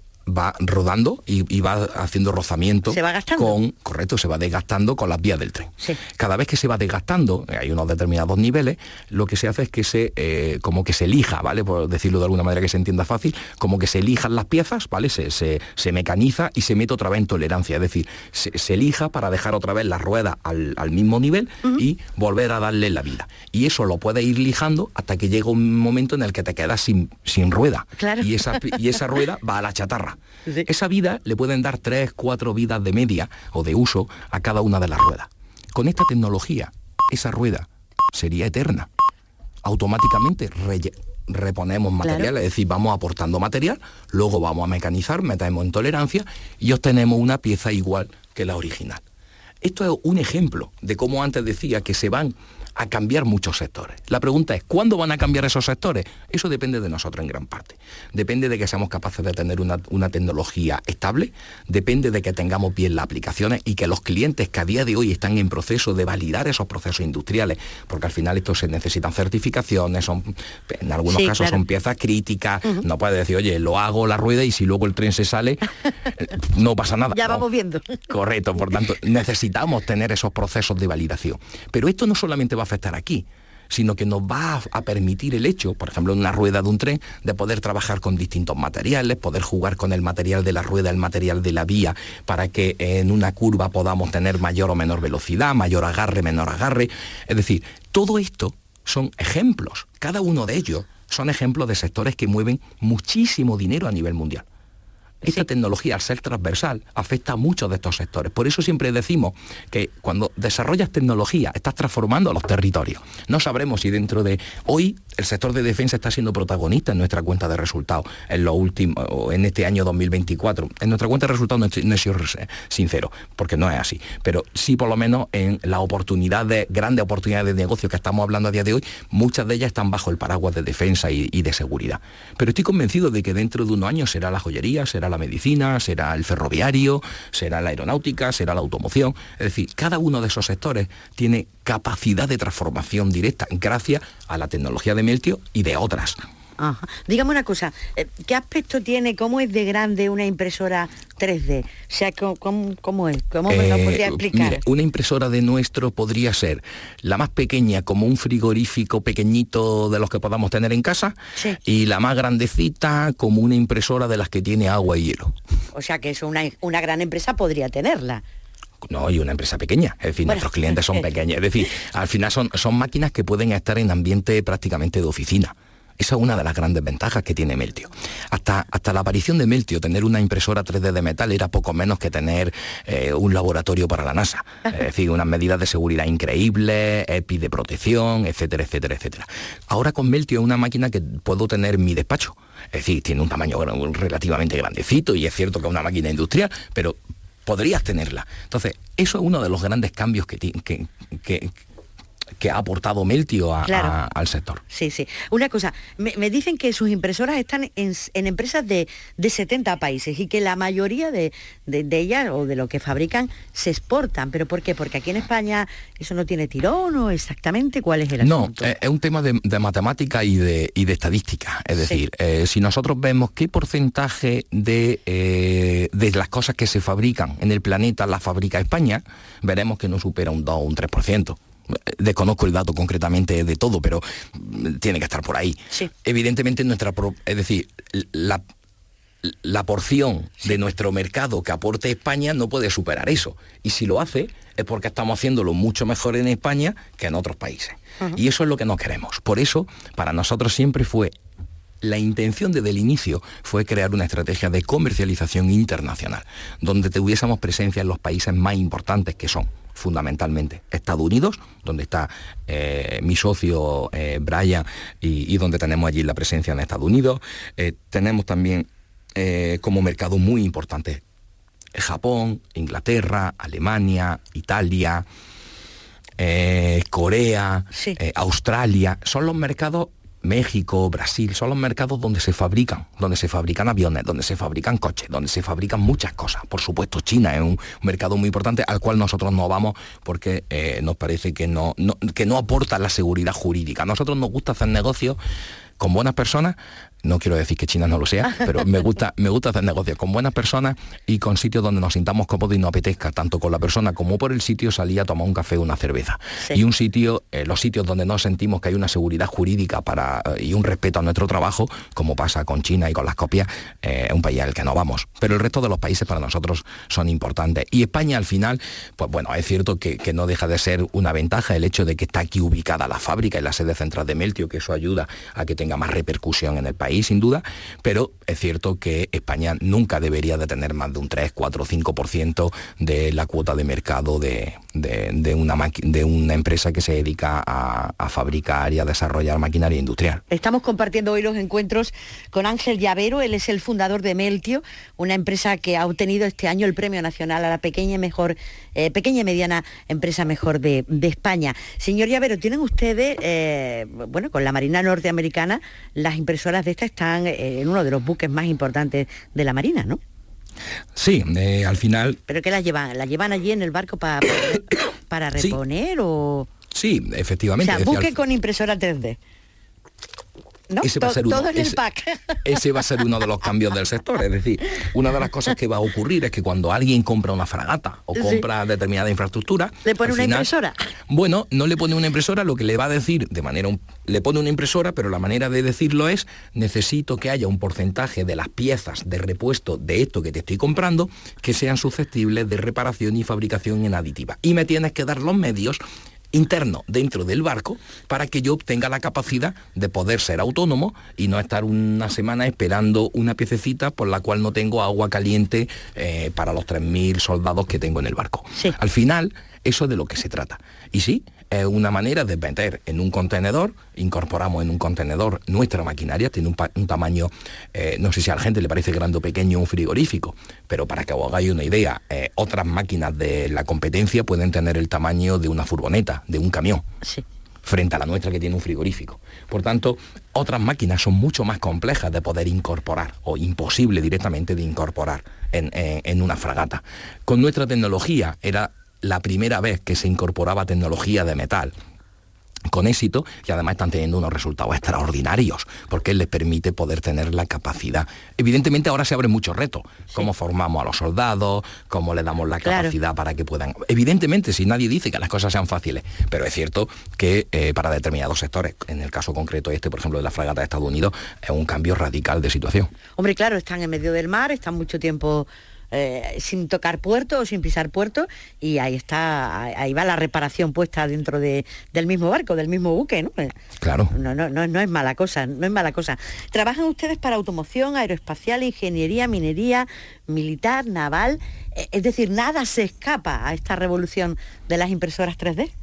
Speaker 4: va rodando y, y va haciendo rozamiento.
Speaker 3: Se va gastando.
Speaker 4: Con, correcto, se va desgastando con las vías del tren.
Speaker 3: Sí.
Speaker 4: Cada vez que se va desgastando, hay unos determinados niveles, lo que se hace es que se, eh, como que se lija, ¿vale? Por decirlo de alguna manera que se entienda fácil, como que se lijan las piezas, ¿vale? Se, se, se mecaniza y se mete otra vez en tolerancia, es decir, se, se lija para dejar otra vez las ruedas al, al mismo nivel uh-huh. y volver a darle la vida. Y eso lo puedes ir lijando hasta que llega un momento en el que te quedas sin, sin rueda.
Speaker 3: Claro.
Speaker 4: Y esa, y esa rueda va a la chatarra.
Speaker 3: Sí.
Speaker 4: Esa vida le pueden dar tres, cuatro vidas de media o de uso a cada una de las ruedas. Con esta tecnología, esa rueda sería eterna. Automáticamente re reponemos material, claro. Es decir, vamos aportando material, luego vamos a mecanizar, metemos en tolerancia y obtenemos una pieza igual que la original. Esto es un ejemplo de cómo antes decía que se van a cambiar muchos sectores. La pregunta es, ¿cuándo van a cambiar esos sectores? Eso depende de nosotros en gran parte. Depende de que seamos capaces de tener una, una tecnología estable, depende de que tengamos bien las aplicaciones y que los clientes que a día de hoy están en proceso de validar esos procesos industriales, porque al final esto se necesitan certificaciones, son, en algunos sí, casos claro. son piezas críticas, uh-huh. no puedes decir, oye, lo hago la rueda y si luego el tren se sale, no pasa nada.
Speaker 3: Ya
Speaker 4: no.
Speaker 3: vamos viendo.
Speaker 4: Correcto, por tanto, necesitamos tener esos procesos de validación. Pero esto no solamente va a afectar aquí, sino que nos va a permitir el hecho, por ejemplo, en una rueda de un tren, de poder trabajar con distintos materiales, poder jugar con el material de la rueda, el material de la vía, para que en una curva podamos tener mayor o menor velocidad, mayor agarre, menor agarre. Es decir, todo esto son ejemplos, cada uno de ellos son ejemplos de sectores que mueven muchísimo dinero a nivel mundial. Esta sí. tecnología, al ser transversal, afecta a muchos de estos sectores. Por eso siempre decimos que cuando desarrollas tecnología, estás transformando los territorios. No sabremos si dentro de... Hoy, el sector de defensa está siendo protagonista en nuestra cuenta de resultados, en lo último, en este año dos mil veinticuatro. En nuestra cuenta de resultados no he, no he sido sincero, porque no es así. Pero sí, por lo menos, en la oportunidad de, grandes oportunidades de negocio que estamos hablando a día de hoy, muchas de ellas están bajo el paraguas de defensa y, y de seguridad. Pero estoy convencido de que dentro de unos años será la joyería, será la medicina, será el ferroviario, será la aeronáutica, será la automoción. Es decir, cada uno de esos sectores tiene capacidad de transformación directa gracias a la tecnología de Meltio y de otras.
Speaker 3: Ajá. Dígame una cosa, ¿qué aspecto tiene, cómo es de grande una impresora tres D? O sea, ¿cómo, cómo es? ¿Cómo me lo podría explicar?
Speaker 4: Mire, una impresora de nuestro podría ser la más pequeña, como un frigorífico pequeñito de los que podamos tener en casa, sí. y la más grandecita como una impresora de las que tiene agua y hielo.
Speaker 3: O sea, que eso una, una gran empresa podría tenerla.
Speaker 4: No, y una empresa pequeña, es decir, bueno, nuestros clientes son pequeños, es decir, al final son, son máquinas que pueden estar en ambiente prácticamente de oficina. Esa es una de las grandes ventajas que tiene Meltio. Hasta, hasta la aparición de Meltio, tener una impresora tres D de metal era poco menos que tener eh, un laboratorio para la NASA. Es decir, unas medidas de seguridad increíbles, E P I de protección, etcétera, etcétera, etcétera. Ahora con Meltio es una máquina que puedo tener en mi despacho. Es decir, tiene un tamaño relativamente grandecito y es cierto que es una máquina industrial, pero podrías tenerla. Entonces, eso es uno de los grandes cambios que, que, que que ha aportado Meltio a,
Speaker 3: claro.
Speaker 4: a, al sector.
Speaker 3: Sí, sí. Una cosa, me, me dicen que sus impresoras están en, en empresas de, de setenta países y que la mayoría de, de, de ellas o de lo que fabrican se exportan. ¿Pero por qué? Porque aquí en España eso no tiene tirón o exactamente cuál es el asunto.
Speaker 4: No, es un tema de, de matemática y de, y de estadística. Es decir, sí. eh, si nosotros vemos qué porcentaje de, eh, de las cosas que se fabrican en el planeta las fabrica España, veremos que no supera un dos o un tres por ciento. Desconozco el dato concretamente de todo, pero tiene que estar por ahí.
Speaker 3: Sí.
Speaker 4: Evidentemente nuestra, es decir, la, la porción sí. de nuestro mercado que aporte España no puede superar eso. Y si lo hace, es porque estamos haciéndolo mucho mejor en España que en otros países. Uh-huh. Y eso es lo que no queremos. Por eso, para nosotros siempre fue, la intención desde el inicio fue crear una estrategia de comercialización internacional, donde tuviésemos presencia en los países más importantes que son, fundamentalmente, Estados Unidos, donde está eh, mi socio eh, Brian y, y donde tenemos allí la presencia en Estados Unidos. Eh, tenemos también eh, como mercado muy importante Japón, Inglaterra, Alemania, Italia, eh, Corea,
Speaker 3: sí.
Speaker 4: eh, Australia. Son los mercados, México, Brasil, son los mercados donde se fabrican, donde se fabrican aviones, donde se fabrican coches, donde se fabrican muchas cosas. Por supuesto, China es un mercado muy importante al cual nosotros no vamos porque eh, nos parece que no, no, que no aporta la seguridad jurídica. A nosotros nos gusta hacer negocios con buenas personas. No quiero decir que China no lo sea, pero me gusta, me gusta hacer negocios con buenas personas y con sitios donde nos sintamos cómodos y nos apetezca, tanto con la persona como por el sitio, salir a tomar un café o una cerveza. Sí. Y un sitio, eh, los sitios donde nos sentimos que hay una seguridad jurídica para eh, y un respeto a nuestro trabajo, como pasa con China y con las copias, eh, es un país al que no vamos. Pero el resto de los países para nosotros son importantes. Y España al final, pues bueno, es cierto que, que no deja de ser una ventaja el hecho de que está aquí ubicada la fábrica y la sede central de Meltio, que eso ayuda a que tenga más repercusión en el país, sin duda, pero es cierto que España nunca debería de tener más de un tres, cuatro, cinco por ciento de la cuota de mercado de, de, de, una, de una empresa que se dedica a, a fabricar y a desarrollar maquinaria industrial.
Speaker 3: Estamos compartiendo hoy los encuentros con Ángel Llavero. Él es el fundador de Meltio, una empresa que ha obtenido este año el Premio Nacional a la pequeña y mejor, eh, pequeña y mediana empresa mejor de, de España. Señor Llavero, ¿tienen ustedes, eh, bueno, con la Marina Norteamericana, las impresoras de esta están en uno de los buques más importantes de la Marina, ¿no?
Speaker 4: Sí, eh, al final...
Speaker 3: ¿Pero qué las llevan? ¿Las llevan allí en el barco para, para reponer sí. o...?
Speaker 4: Sí, efectivamente.
Speaker 3: O sea, buque al... con impresora tres D. ¿No?
Speaker 4: Ese va a ser uno,
Speaker 3: todo en
Speaker 4: ese,
Speaker 3: el pack.
Speaker 4: Ese va a ser uno de los cambios del sector. Es decir, una de las cosas que va a ocurrir es que cuando alguien compra una fragata o compra sí. determinada infraestructura...
Speaker 3: ¿Le pone una final, impresora?
Speaker 4: Bueno, no le pone una impresora, lo que le va a decir de manera... Un, le pone una impresora, pero la manera de decirlo es: necesito que haya un porcentaje de las piezas de repuesto de esto que te estoy comprando que sean susceptibles de reparación y fabricación en aditiva. Y me tienes que dar los medios interno dentro del barco para que yo obtenga la capacidad de poder ser autónomo y no estar una semana esperando una piececita por la cual no tengo agua caliente eh, para los tres mil soldados que tengo en el barco.
Speaker 3: Sí.
Speaker 4: Al final, eso es de lo que se trata. Y sí, es una manera de meter en un contenedor, incorporamos en un contenedor nuestra maquinaria, tiene un, un tamaño, eh, no sé si a la gente le parece grande o pequeño un frigorífico, pero para que os hagáis una idea, eh, otras máquinas de la competencia pueden tener el tamaño de una furgoneta, de un camión.
Speaker 3: Sí.
Speaker 4: Frente a la nuestra que tiene un frigorífico. Por tanto, otras máquinas son mucho más complejas de poder incorporar, o imposible directamente de incorporar en, en, en una fragata. Con nuestra tecnología era la primera vez que se incorporaba tecnología de metal con éxito, y además están teniendo unos resultados extraordinarios, porque les permite poder tener la capacidad. Evidentemente ahora se abren muchos retos, sí. Cómo formamos a los soldados, cómo le damos la
Speaker 3: claro.
Speaker 4: capacidad para que puedan... Evidentemente, si nadie dice que las cosas sean fáciles, pero es cierto que eh, para determinados sectores, en el caso concreto este, por ejemplo, de la fragata de Estados Unidos, es un cambio radical de situación.
Speaker 3: Hombre, claro, están en medio del mar, están mucho tiempo... Eh, sin tocar puerto o sin pisar puerto, y ahí está, ahí va la reparación puesta dentro de, del mismo barco, del mismo buque, ¿no?
Speaker 4: Claro.
Speaker 3: No, no, no, no es mala cosa, no es mala cosa. ¿Trabajan ustedes para automoción, aeroespacial, ingeniería, minería, militar, naval? Eh, es decir, nada se escapa a esta revolución de las impresoras tres D.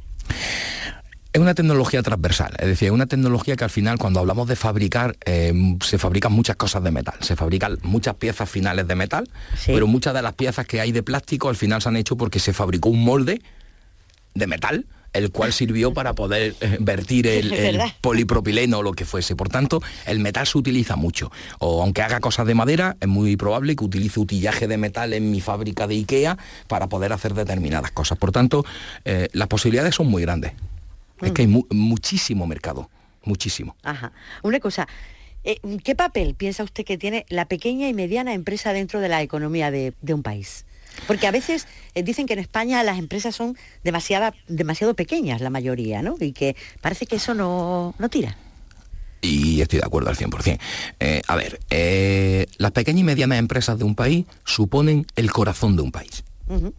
Speaker 4: Es una tecnología transversal, es decir, es una tecnología que al final, cuando hablamos de fabricar, eh, se fabrican muchas cosas de metal, se fabrican muchas piezas finales de metal, sí. Pero muchas de las piezas que hay de plástico al final se han hecho porque se fabricó un molde de metal el cual sirvió para poder eh, vertir el, el polipropileno o lo que fuese. Por tanto, el metal se utiliza mucho. O aunque haga cosas de madera, es muy probable que utilice utillaje de metal en mi fábrica de IKEA para poder hacer determinadas cosas. Por tanto, eh, las posibilidades son muy grandes. Mm. Es que hay mu- muchísimo mercado, muchísimo.
Speaker 3: Ajá. Una cosa, eh, ¿qué papel piensa usted que tiene la pequeña y mediana empresa dentro de la economía de, de un país? Porque a veces eh, dicen que en España las empresas son demasiada, demasiado pequeñas, la mayoría, ¿no? Y que parece que eso no, no tira.
Speaker 4: Y estoy de acuerdo al cien por ciento. Eh, a ver, eh, las pequeñas y medianas empresas de un país suponen el corazón de un país. Uh-huh.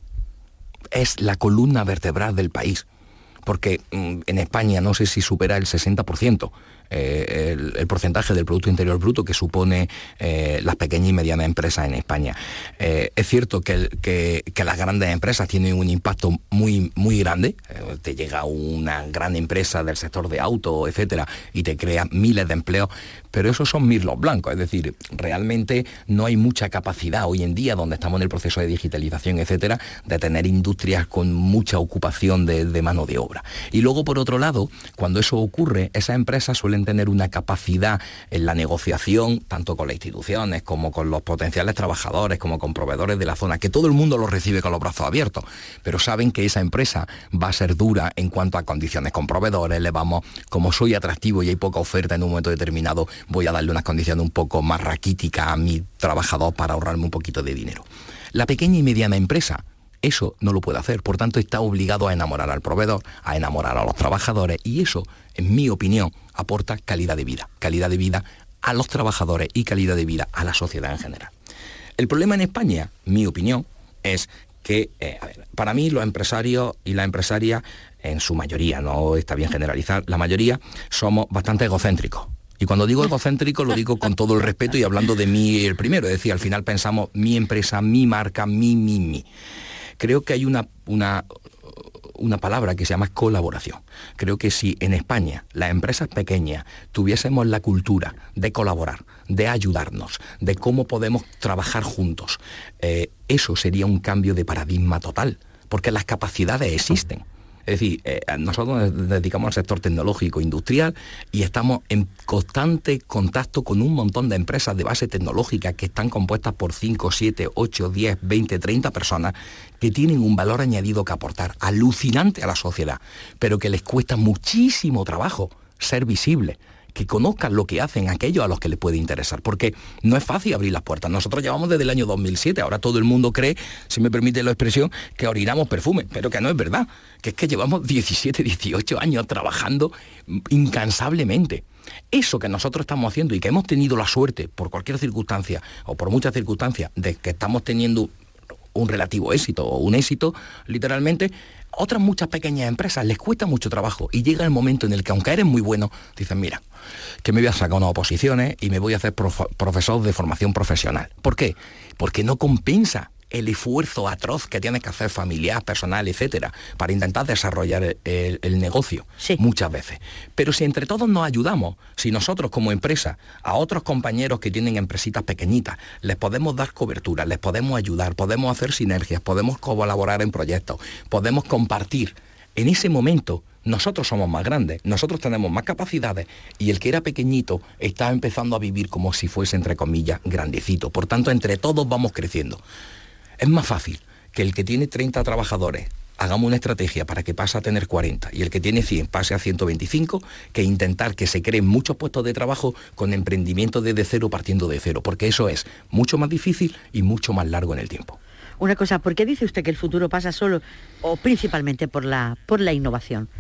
Speaker 4: Es la columna vertebral del país. Porque mm, en España no sé si supera el sesenta por ciento eh, el, el porcentaje del Producto Interior Bruto que supone eh, las pequeñas y medianas empresas en España. Eh, es cierto que, el, que, que las grandes empresas tienen un impacto muy, muy grande. Eh, te llega una gran empresa del sector de auto, etcétera, y te crea miles de empleos, pero esos son mirlos blancos. Es decir, realmente no hay mucha capacidad hoy en día, donde estamos en el proceso de digitalización, etcétera, de tener industrias con mucha ocupación de, de mano de obra. Y luego, por otro lado, cuando eso ocurre, esas empresas suelen tener una capacidad en la negociación, tanto con las instituciones como con los potenciales trabajadores, como con proveedores de la zona, que todo el mundo los recibe con los brazos abiertos, pero saben que esa empresa va a ser dura en cuanto a condiciones con proveedores. Le vamos, como soy atractivo y hay poca oferta en un momento determinado, voy a darle unas condiciones un poco más raquíticas a mi trabajador para ahorrarme un poquito de dinero. La pequeña y mediana empresa eso no lo puede hacer, por tanto está obligado a enamorar al proveedor, a enamorar a los trabajadores, y eso, en mi opinión, aporta calidad de vida, calidad de vida a los trabajadores y calidad de vida a la sociedad en general. El problema en España, mi opinión, es que, eh, a ver, para mí los empresarios y las empresarias, en su mayoría, no está bien generalizar, la mayoría somos bastante egocéntricos. Y cuando digo egocéntrico lo digo con todo el respeto y hablando de mí el primero, es decir, al final pensamos mi empresa, mi marca, mi, mi, mi. Creo que hay una, una, una palabra que se llama colaboración. Creo que si en España las empresas pequeñas tuviésemos la cultura de colaborar, de ayudarnos, de cómo podemos trabajar juntos, eh, eso sería un cambio de paradigma total, porque las capacidades existen. Es decir, eh, nosotros nos dedicamos al sector tecnológico industrial y estamos en constante contacto con un montón de empresas de base tecnológica que están compuestas por cinco, siete, ocho, diez, veinte, treinta personas que tienen un valor añadido que aportar alucinante a la sociedad, pero que les cuesta muchísimo trabajo ser visibles, que conozcan lo que hacen aquellos a los que les puede interesar, porque no es fácil abrir las puertas. Nosotros llevamos desde el año dos mil siete, ahora todo el mundo cree, si me permite la expresión, que orinamos perfume, pero que no es verdad, que es que llevamos diecisiete, dieciocho años trabajando incansablemente. Eso que nosotros estamos haciendo y que hemos tenido la suerte, por cualquier circunstancia, o por muchas circunstancias, de que estamos teniendo un relativo éxito, o un éxito, literalmente, otras muchas pequeñas empresas les cuesta mucho trabajo y llega el momento en el que, aunque eres muy bueno, dicen, mira, que me voy a sacar unas oposiciones y me voy a hacer prof- profesor de formación profesional. ¿Por qué? Porque no compensa el esfuerzo atroz que tienes que hacer familiar, personal, etcétera, para intentar desarrollar el, el, el negocio, sí, muchas veces. Pero si entre todos nos ayudamos, si nosotros como empresa, a otros compañeros que tienen empresitas pequeñitas, les podemos dar cobertura, les podemos ayudar, podemos hacer sinergias, podemos colaborar en proyectos, podemos compartir, en ese momento nosotros somos más grandes, nosotros tenemos más capacidades y el que era pequeñito está empezando a vivir como si fuese, entre comillas, grandecito. Por tanto, entre todos vamos creciendo. Es más fácil que el que tiene treinta trabajadores hagamos una estrategia para que pase a tener cuarenta y el que tiene cien pase a ciento veinticinco, que intentar que se creen muchos puestos de trabajo con emprendimiento desde cero, partiendo de cero, porque eso es mucho más difícil y mucho más largo en el tiempo.
Speaker 3: Una cosa, ¿por qué dice usted que el futuro pasa solo o principalmente por la, por la innovación?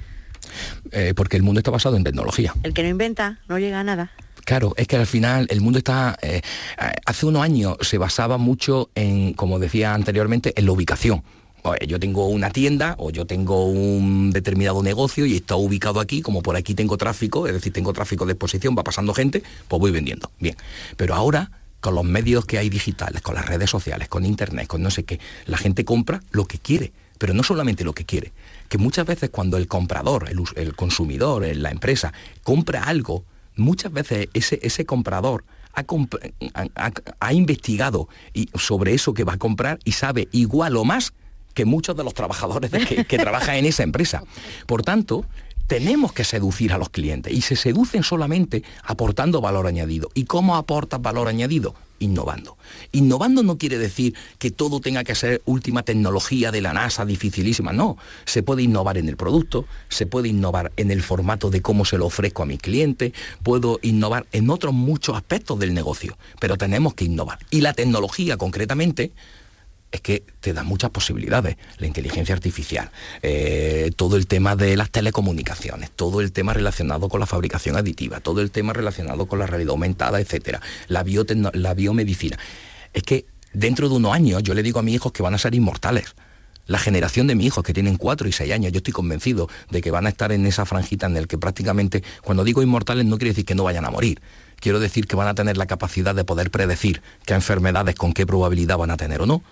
Speaker 4: Eh, porque el mundo está basado en tecnología.
Speaker 3: El que no inventa no llega a nada.
Speaker 4: Claro, es que al final el mundo está... Eh, hace unos años se basaba mucho en, como decía anteriormente, en la ubicación. Oye, yo tengo una tienda o yo tengo un determinado negocio y está ubicado aquí, como por aquí tengo tráfico, es decir, tengo tráfico de exposición, va pasando gente, pues voy vendiendo. Bien, pero ahora, con los medios que hay digitales, con las redes sociales, con internet, con no sé qué, la gente compra lo que quiere, pero no solamente lo que quiere, que muchas veces cuando el comprador, el, el consumidor, la empresa, compra algo, muchas veces ese, ese comprador ha, ha, ha investigado y sobre eso que va a comprar y sabe igual o más que muchos de los trabajadores de que, que trabajan en esa empresa. Por tanto, tenemos que seducir a los clientes y se seducen solamente aportando valor añadido. ¿Y cómo aportas valor añadido? Innovando. Innovando no quiere decir que todo tenga que ser última tecnología de la NASA, dificilísima. No, se puede innovar en el producto, se puede innovar en el formato de cómo se lo ofrezco a mis clientes, puedo innovar en otros muchos aspectos del negocio, pero tenemos que innovar. Y la tecnología, concretamente, es que te da muchas posibilidades, la inteligencia artificial, eh, todo el tema de las telecomunicaciones, todo el tema relacionado con la fabricación aditiva, todo el tema relacionado con la realidad aumentada, etcétera, la, biotecno- la biomedicina. Es que dentro de unos años yo le digo a mis hijos que van a ser inmortales. La generación de mis hijos que tienen cuatro y seis años, yo estoy convencido de que van a estar en esa franjita en el que prácticamente, cuando digo inmortales no quiere decir que no vayan a morir. Quiero decir que van a tener la capacidad de poder predecir qué enfermedades, con qué probabilidad van a tener o no.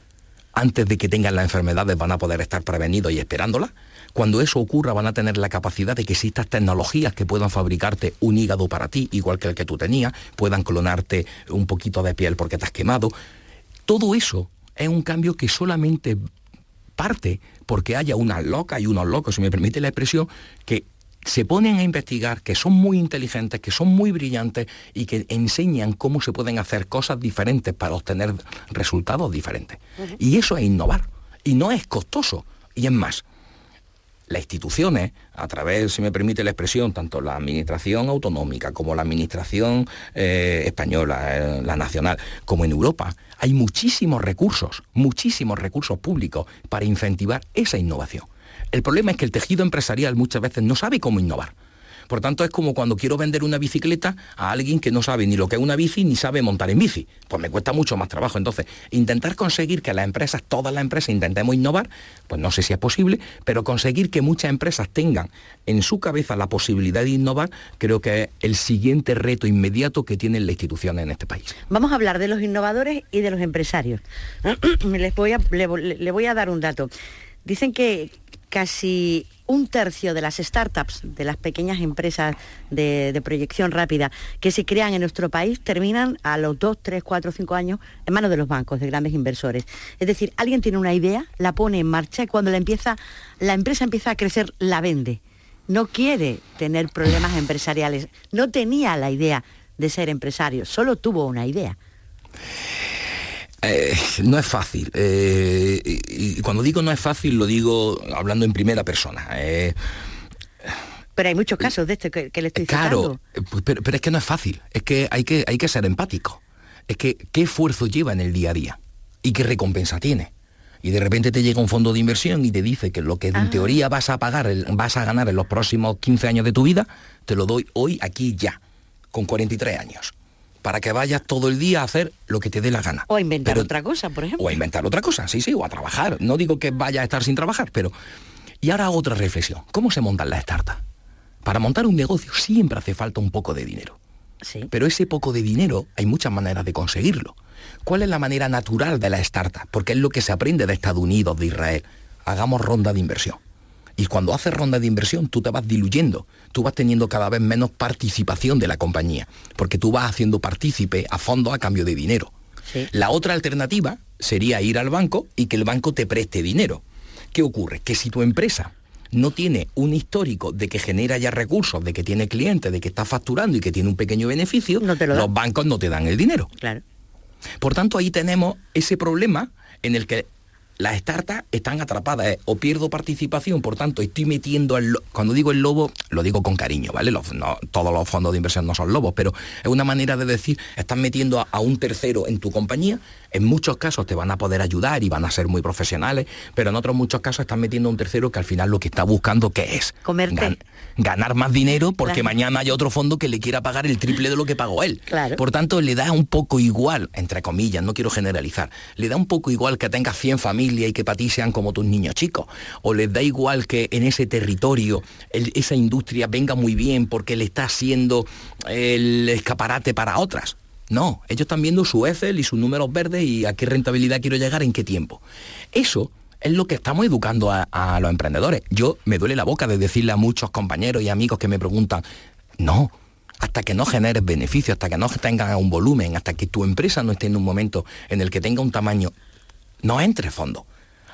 Speaker 4: Antes de que tengan las enfermedades van a poder estar prevenidos y esperándolas. Cuando eso ocurra van a tener la capacidad de que existan tecnologías que puedan fabricarte un hígado para ti, igual que el que tú tenías, puedan clonarte un poquito de piel porque te has quemado. Todo eso es un cambio que solamente parte porque haya unas locas y unos locos, si me permite la expresión, que se ponen a investigar, que son muy inteligentes, que son muy brillantes y que enseñan cómo se pueden hacer cosas diferentes para obtener resultados diferentes. Uh-huh. Y eso es innovar. Y no es costoso. Y es más, las instituciones, a través, si me permite la expresión, tanto la administración autonómica como la administración eh, española, eh, la nacional, como en Europa, hay muchísimos recursos, muchísimos recursos públicos para incentivar esa innovación. El problema es que el tejido empresarial muchas veces no sabe cómo innovar. Por tanto, es como cuando quiero vender una bicicleta a alguien que no sabe ni lo que es una bici ni sabe montar en bici. Pues me cuesta mucho más trabajo. Entonces, intentar conseguir que las empresas, todas las empresas, intentemos innovar, pues no sé si es posible, pero conseguir que muchas empresas tengan en su cabeza la posibilidad de innovar, creo que es el siguiente reto inmediato que tienen las instituciones en este país.
Speaker 3: Vamos a hablar de los innovadores y de los empresarios. Les voy a, le, le voy a dar un dato. Dicen que casi un tercio de las startups, de las pequeñas empresas de, de proyección rápida que se crean en nuestro país, terminan a los dos, tres, cuatro, cinco años en manos de los bancos, de grandes inversores. Es decir, alguien tiene una idea, la pone en marcha y cuando la, empieza, la empresa empieza a crecer, la vende. No quiere tener problemas empresariales. No tenía la idea de ser empresario, solo tuvo una idea.
Speaker 4: Eh, no es fácil. Eh, y, y cuando digo no es fácil, lo digo hablando en primera persona. Eh,
Speaker 3: pero hay muchos casos de esto que, que le estoy
Speaker 4: claro,
Speaker 3: citando.
Speaker 4: Pero, pero es que no es fácil. Es que hay, que hay que ser empático. Es que qué esfuerzo lleva en el día a día y qué recompensa tiene. Y de repente te llega un fondo de inversión y te dice que lo que en ah. teoría vas a pagar, vas a ganar en los próximos quince años de tu vida, te lo doy hoy, aquí, ya, con cuarenta y tres años. Para que vayas todo el día a hacer lo que te dé la gana.
Speaker 3: O a inventar
Speaker 4: pero,
Speaker 3: otra cosa, por ejemplo.
Speaker 4: O a inventar otra cosa, sí, sí, o a trabajar. No digo que vayas a estar sin trabajar, pero... Y ahora otra reflexión. ¿Cómo se montan las startups? Para montar un negocio siempre hace falta un poco de dinero.
Speaker 3: Sí.
Speaker 4: Pero ese poco de dinero hay muchas maneras de conseguirlo. ¿Cuál es la manera natural de la startup? Porque es lo que se aprende de Estados Unidos, de Israel. Hagamos ronda de inversión. Y cuando haces ronda de inversión, tú te vas diluyendo, tú vas teniendo cada vez menos participación de la compañía, porque tú vas haciendo partícipe a fondo a cambio de dinero. Sí. La otra alternativa sería ir al banco y que el banco te preste dinero. ¿Qué ocurre? Que si tu empresa no tiene un histórico de que genera ya recursos, de que tiene clientes, de que está facturando y que tiene un pequeño beneficio, no te lo los bancos no te dan el dinero.
Speaker 3: Claro.
Speaker 4: Por tanto, ahí tenemos ese problema en el que las startups están atrapadas, ¿eh? O pierdo participación, por tanto estoy metiendo al lo... Cuando digo el lobo, lo digo con cariño, ¿vale? Los, no, todos los fondos de inversión no son lobos, pero es una manera de decir, estás metiendo a, a un tercero en tu compañía, en muchos casos te van a poder ayudar y van a ser muy profesionales, pero en otros muchos casos estás metiendo a un tercero que al final lo que está buscando, ¿qué es?
Speaker 3: Comerte.
Speaker 4: Gan, ganar más dinero porque
Speaker 3: claro.
Speaker 4: mañana haya otro fondo que le quiera pagar el triple de lo que pagó él.
Speaker 3: Claro.
Speaker 4: Por tanto, le da un poco igual, entre comillas, no quiero generalizar, le da un poco igual que tengas cien familias y que para ti sean como tus niños chicos, o les da igual que en ese territorio el, esa industria venga muy bien porque le está haciendo el escaparate para otras. No, ellos están viendo su Excel y sus números verdes y a qué rentabilidad quiero llegar en qué tiempo. Eso es lo que estamos educando a, a los emprendedores. Yo me duele la boca de decirle a muchos compañeros y amigos que me preguntan, no, hasta que no generes beneficios, hasta que no tengas un volumen, hasta que tu empresa no esté en un momento en el que tenga un tamaño, no entre fondo.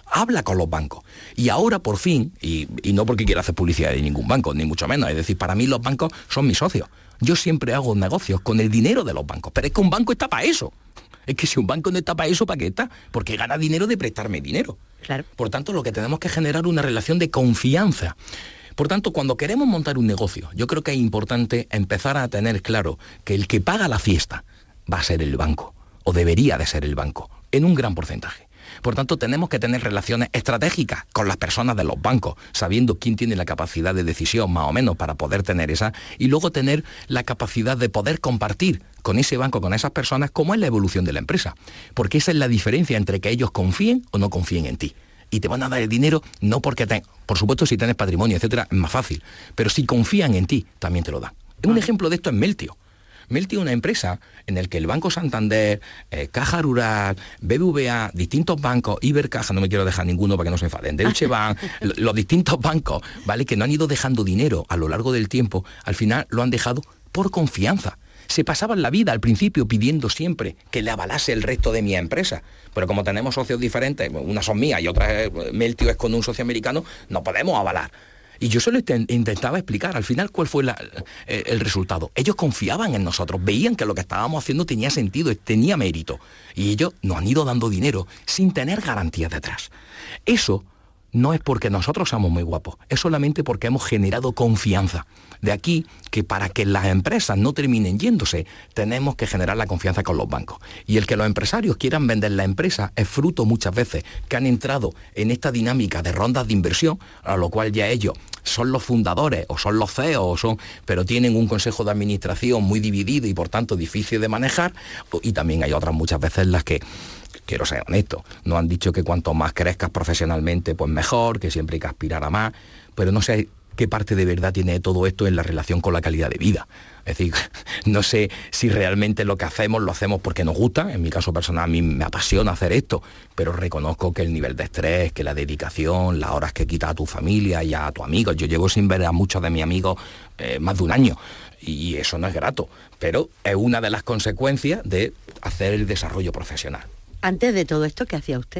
Speaker 4: habla con los bancos. Y ahora por fin, y, y no porque quiera hacer publicidad de ningún banco, ni mucho menos, es decir, para mí los bancos son mis socios. Yo siempre hago negocios con el dinero de los bancos, pero es que un banco está para eso. Es que si un banco no está para eso, ¿para qué está? Porque gana dinero de prestarme dinero.
Speaker 3: Claro. Por
Speaker 4: tanto, lo que tenemos que generar una relación de confianza. Por tanto, cuando queremos montar un negocio, yo creo que es importante empezar a tener claro que el que paga la fiesta va a ser el banco, o debería de ser el banco, en un gran porcentaje. Por tanto, tenemos que tener relaciones estratégicas con las personas de los bancos, sabiendo quién tiene la capacidad de decisión más o menos para poder tener esa, y luego tener la capacidad de poder compartir con ese banco, con esas personas, cómo es la evolución de la empresa. Porque esa es la diferencia entre que ellos confíen o no confíen en ti. Y te van a dar el dinero no porque te... Por supuesto, si tienes patrimonio, etcétera, es más fácil. Pero si confían en ti, también te lo dan. Un ejemplo de esto es Meltio. Meltio es una empresa en la que el Banco Santander, eh, Caja Rural, B B V A, distintos bancos, Ibercaja, no me quiero dejar ninguno para que no se enfaden, Deutsche Bank, los distintos bancos, ¿vale?, que no han ido dejando dinero a lo largo del tiempo, al final lo han dejado por confianza. Se pasaban la vida al principio pidiendo siempre que le avalase el resto de mi empresa. Pero como tenemos socios diferentes, unas son mías y otras, Meltio es con un socio americano, no podemos avalar. Y yo solo intentaba explicar, al final, cuál fue la, el, el resultado. Ellos confiaban en nosotros, veían que lo que estábamos haciendo tenía sentido, tenía mérito. Y ellos nos han ido dando dinero sin tener garantías detrás. Eso no es porque nosotros somos muy guapos, es solamente porque hemos generado confianza. De aquí que para que las empresas no terminen yéndose, tenemos que generar la confianza con los bancos. Y el que los empresarios quieran vender la empresa es fruto muchas veces que han entrado en esta dinámica de rondas de inversión, a lo cual ya ellos son los fundadores o son los C E O, o son, pero tienen un consejo de administración muy dividido y por tanto difícil de manejar. Y también hay otras muchas veces en las que, quiero ser honesto, nos han dicho que cuanto más crezcas profesionalmente, pues mejor, que siempre hay que aspirar a más, pero no sé qué parte de verdad tiene todo esto en la relación con la calidad de vida. Es decir, no sé si realmente lo que hacemos lo hacemos porque nos gusta. En mi caso personal, a mí me apasiona hacer esto, pero reconozco que el nivel de estrés, que la dedicación, las horas que quita a tu familia y a tu amigo, yo llevo sin ver a muchos de mis amigos eh, más de un año, y eso no es grato, pero es una de las consecuencias de hacer el desarrollo profesional.
Speaker 3: Antes de todo esto, ¿qué hacía usted?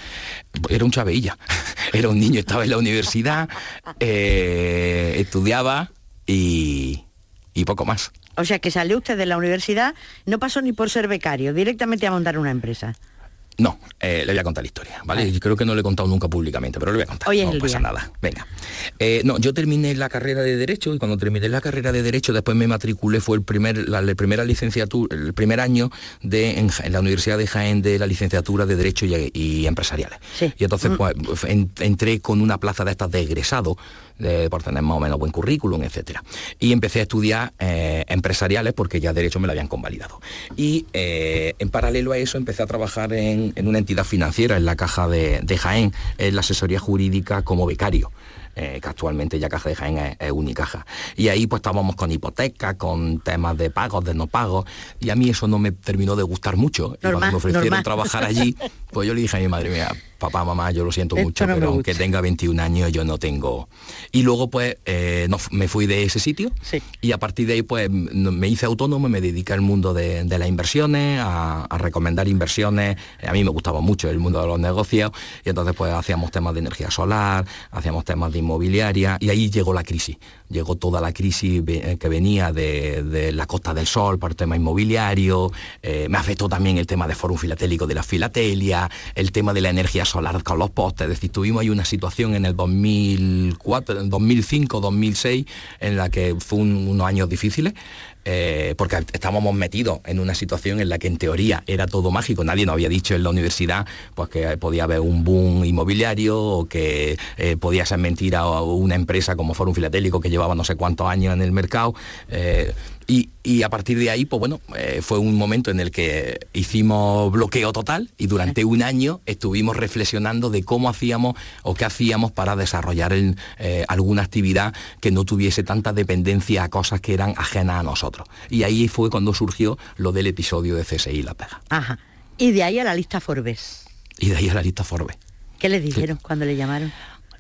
Speaker 4: Era un chavilla, era un niño, estaba en la universidad, eh, estudiaba y, y poco más.
Speaker 3: O sea, que salió usted de la universidad, no pasó ni por ser becario, directamente a montar una empresa.
Speaker 4: No, eh, le voy a contar la historia, ¿vale?
Speaker 3: Ay.
Speaker 4: Yo creo que no le he contado nunca públicamente, pero le voy a contar.
Speaker 3: Hoy es
Speaker 4: no
Speaker 3: el
Speaker 4: pasa
Speaker 3: día.
Speaker 4: nada. Venga. Eh, no, yo terminé la carrera de Derecho y cuando terminé la carrera de Derecho después me matriculé, fue el primer, la, la primera licenciatura, el primer año de, en, en la Universidad de Jaén de la licenciatura de Derecho y, y Empresariales.
Speaker 3: Sí.
Speaker 4: Y entonces
Speaker 3: Mm.
Speaker 4: pues en, entré con una plaza de estas de egresado, de, por tener más o menos buen currículum, etcétera. Y empecé a estudiar eh, empresariales porque ya Derecho me lo habían convalidado. Y eh, en paralelo a eso empecé a trabajar en, en una entidad financiera, en la Caja de, de Jaén, en la asesoría jurídica como becario. Eh, que actualmente ya Caja de Jaén es, es Unicaja. Y ahí pues estábamos con hipotecas, con temas de pagos, de no pagos, y a mí eso no me terminó de gustar mucho.
Speaker 3: Normal,
Speaker 4: y cuando me ofrecieron
Speaker 3: normal.
Speaker 4: trabajar allí, pues yo le dije a mi madre mía, papá, mamá, yo lo siento
Speaker 3: Esto
Speaker 4: mucho,
Speaker 3: no me
Speaker 4: pero aunque
Speaker 3: gusta.
Speaker 4: tenga veintiún años, yo no tengo... Y luego pues eh, no, me fui de ese sitio,
Speaker 3: Sí.
Speaker 4: y a partir de ahí pues me hice autónomo, me dediqué al mundo de, de las inversiones, a, a recomendar inversiones. A mí me gustaba mucho el mundo de los negocios, y entonces pues hacíamos temas de energía solar, hacíamos temas de inmobiliaria, y ahí llegó la crisis. Llegó toda la crisis que venía de, de la Costa del Sol por el tema inmobiliario, eh, me afectó también el tema de Fórum Filatélico de la Filatelia, el tema de la energía solar con los postes. Es decir, tuvimos ahí una situación en el dos mil cuatro, dos mil cinco, dos mil seis, en la que fue un, unos años difíciles, eh, porque estábamos metidos en una situación en la que en teoría era todo mágico. Nadie nos había dicho en la universidad pues que podía haber un boom inmobiliario, o que eh, podía ser mentira una empresa como Fórum Filatélico que llevaba no sé cuántos años en el mercado. Eh, Y, y a partir de ahí, pues bueno, eh, fue un momento en el que hicimos bloqueo total y durante un año estuvimos reflexionando de cómo hacíamos o qué hacíamos para desarrollar el, eh, alguna actividad que no tuviese tanta dependencia a cosas que eran ajenas a nosotros. Y ahí fue cuando surgió lo del episodio de C S I La Pega.
Speaker 3: Ajá. Y de ahí a la lista Forbes.
Speaker 4: Y de ahí a la lista Forbes.
Speaker 3: ¿Qué les dijeron
Speaker 4: Sí.
Speaker 3: cuando le llamaron?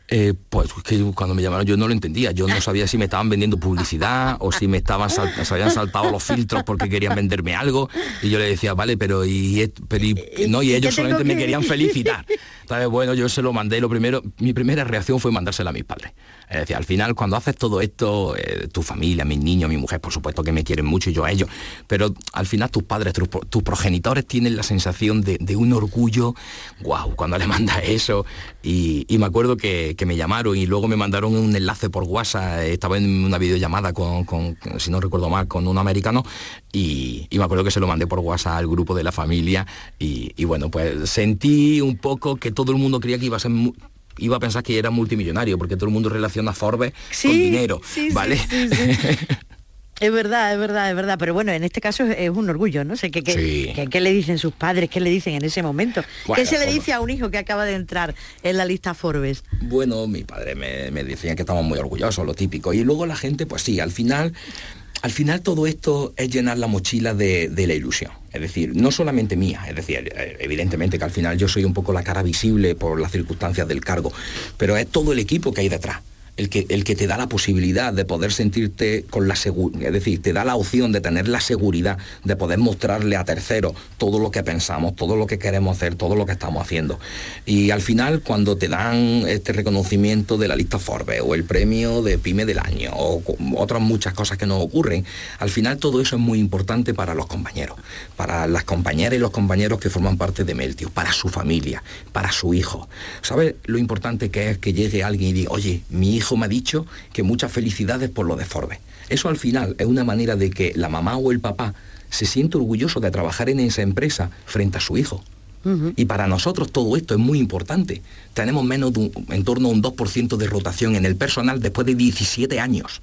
Speaker 4: Eh, pues que cuando me llamaron yo no lo entendía, yo no sabía si me estaban vendiendo publicidad o si me estaban sal- se habían saltado los filtros porque querían venderme algo, y yo le decía, vale, pero y, pero, y no, y ellos solamente me querían felicitar. Entonces, bueno, yo se lo mandé, lo primero, mi primera reacción fue mandársela a mis padres. Es decir, al final, cuando haces todo esto, eh, tu familia, mis niños, mi mujer, por supuesto que me quieren mucho y yo a ellos, pero al final tus padres, tus, tus progenitores tienen la sensación de, de un orgullo, wow, cuando le mandas eso. Y, y me acuerdo que, que me llamaron y luego me mandaron un enlace por WhatsApp, estaba en una videollamada con, con si no recuerdo mal, con un americano, y, y me acuerdo que se lo mandé por WhatsApp al grupo de la familia, y, y bueno, pues sentí un poco que todo el mundo creía que iba a ser... Mu- iba a pensar que era multimillonario, porque todo el mundo relaciona a Forbes
Speaker 3: sí,
Speaker 4: con dinero,
Speaker 3: sí,
Speaker 4: ¿vale?
Speaker 3: Sí, sí, sí. Es verdad, es verdad, es verdad, pero bueno, en este caso es, es un orgullo, ¿no? sé ¿qué, qué,
Speaker 4: sí.
Speaker 3: qué, qué le dicen sus padres? ¿Qué le dicen en ese momento?
Speaker 4: Bueno,
Speaker 3: ¿Qué se le
Speaker 4: como...
Speaker 3: dice a un hijo que acaba de entrar en la lista Forbes?
Speaker 4: Bueno, mi padre me, me decía que estamos muy orgullosos, lo típico, y luego la gente, pues sí, al final... Al final todo esto es llenar la mochila de, de la ilusión, es decir, no solamente mía, es decir, evidentemente que al final yo soy un poco la cara visible por las circunstancias del cargo, pero es todo el equipo que hay detrás, el que, el que te da la posibilidad de poder sentirte con la seguridad, es decir, te da la opción de tener la seguridad de poder mostrarle a terceros todo lo que pensamos, todo lo que queremos hacer, todo lo que estamos haciendo. Y al final, cuando te dan este reconocimiento de la lista Forbes o el premio de Pyme del Año o otras muchas cosas que nos ocurren, al final todo eso es muy importante para los compañeros, para las compañeras y los compañeros que forman parte de Meltio, para su familia, para su hijo. ¿Sabes lo importante que es que llegue alguien y diga, oye, mi hijo me ha dicho que muchas felicidades por lo de Forbes? Eso al final es una manera de que la mamá o el papá se siente orgulloso de trabajar en esa empresa frente a su hijo. Uh-huh. Y para nosotros todo esto es muy importante. Tenemos menos de un, en torno a un dos por ciento de rotación en el personal después de diecisiete años.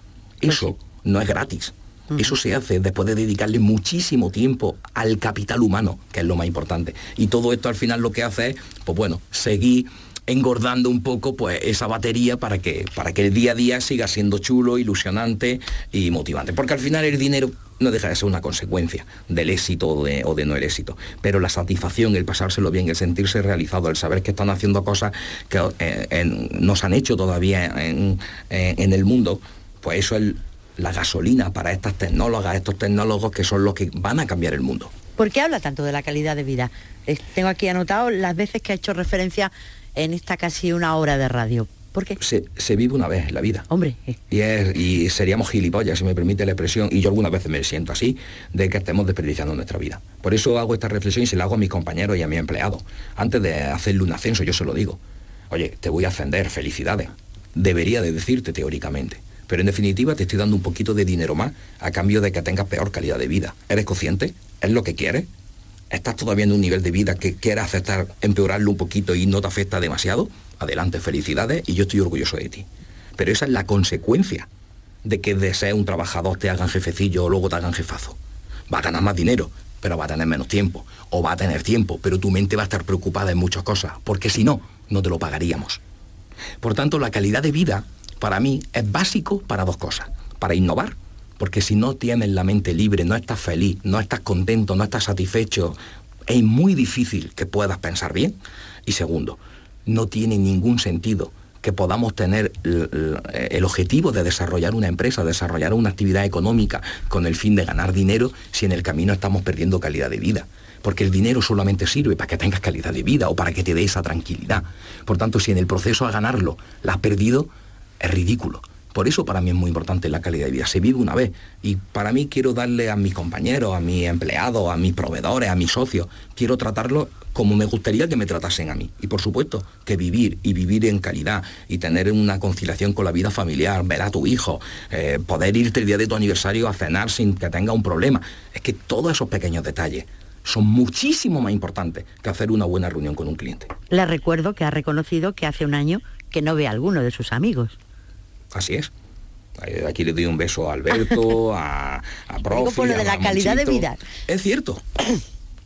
Speaker 4: Eso no es gratis. Uh-huh. Eso se hace después de dedicarle muchísimo tiempo al capital humano, que es lo más importante. Y todo esto al final lo que hace es, pues bueno, seguir engordando un poco pues esa batería para que, para que el día a día siga siendo chulo, ilusionante y motivante. Porque al final el dinero no deja de ser una consecuencia del éxito o de, o de no el éxito. Pero la satisfacción, el pasárselo bien, el sentirse realizado, el saber que están haciendo cosas que eh, en, nos han hecho todavía en, en, en el mundo, pues eso es la gasolina para estas tecnólogas, estos tecnólogos que son los que van a cambiar el mundo.
Speaker 3: ¿Por qué habla tanto de la calidad de vida? Eh, tengo aquí anotado las veces que ha hecho referencia en esta casi una hora de radio. ¿Por qué?
Speaker 4: Se, se vive una vez en la vida.
Speaker 3: Hombre.
Speaker 4: Y, es, y seríamos gilipollas, si me permite la expresión, y yo algunas veces me siento así, de que estemos desperdiciando nuestra vida. Por eso hago esta reflexión y se la hago a mis compañeros y a mis empleados. Antes de hacerle un ascenso, yo se lo digo. Oye, te voy a ascender, felicidades. Debería de decirte teóricamente. Pero en definitiva te estoy dando un poquito de dinero más a cambio de que tengas peor calidad de vida. ¿Eres consciente? ¿Es lo que quieres? ¿Estás todavía en un nivel de vida que quieras aceptar, empeorarlo un poquito y no te afecta demasiado? Adelante, felicidades, y yo estoy orgulloso de ti. Pero esa es la consecuencia de que de ser un trabajador te hagan jefecillo o luego te hagan jefazo. Va a ganar más dinero, pero va a tener menos tiempo. O va a tener tiempo, pero tu mente va a estar preocupada en muchas cosas, porque si no, no te lo pagaríamos. Por tanto, la calidad de vida, para mí, es básico para dos cosas. Para innovar, porque si no tienes la mente libre, no estás feliz, no estás contento, no estás satisfecho, es muy difícil que puedas pensar bien. Y segundo, no tiene ningún sentido que podamos tener el, el objetivo de desarrollar una empresa, desarrollar una actividad económica con el fin de ganar dinero si en el camino estamos perdiendo calidad de vida. Porque el dinero solamente sirve para que tengas calidad de vida o para que te dé esa tranquilidad. Por tanto, si en el proceso a ganarlo la has perdido, es ridículo. Por eso para mí es muy importante la calidad de vida. Se vive una vez. Y para mí quiero darle a mis compañeros, a mis empleados, a mis proveedores, a mis socios, quiero tratarlos como me gustaría que me tratasen a mí. Y por supuesto, que vivir y vivir en calidad y tener una conciliación con la vida familiar, ver a tu hijo, eh, poder irte el día de tu aniversario a cenar sin que tenga un problema. Es que todos esos pequeños detalles son muchísimo más importantes que hacer una buena reunión con un cliente.
Speaker 3: Le recuerdo que ha reconocido que hace un año que no ve a alguno de sus amigos.
Speaker 4: Así es. Aquí le doy un beso a Alberto, a, a Profi,
Speaker 3: Digo por lo de
Speaker 4: a
Speaker 3: la calidad de vida.
Speaker 4: Es cierto.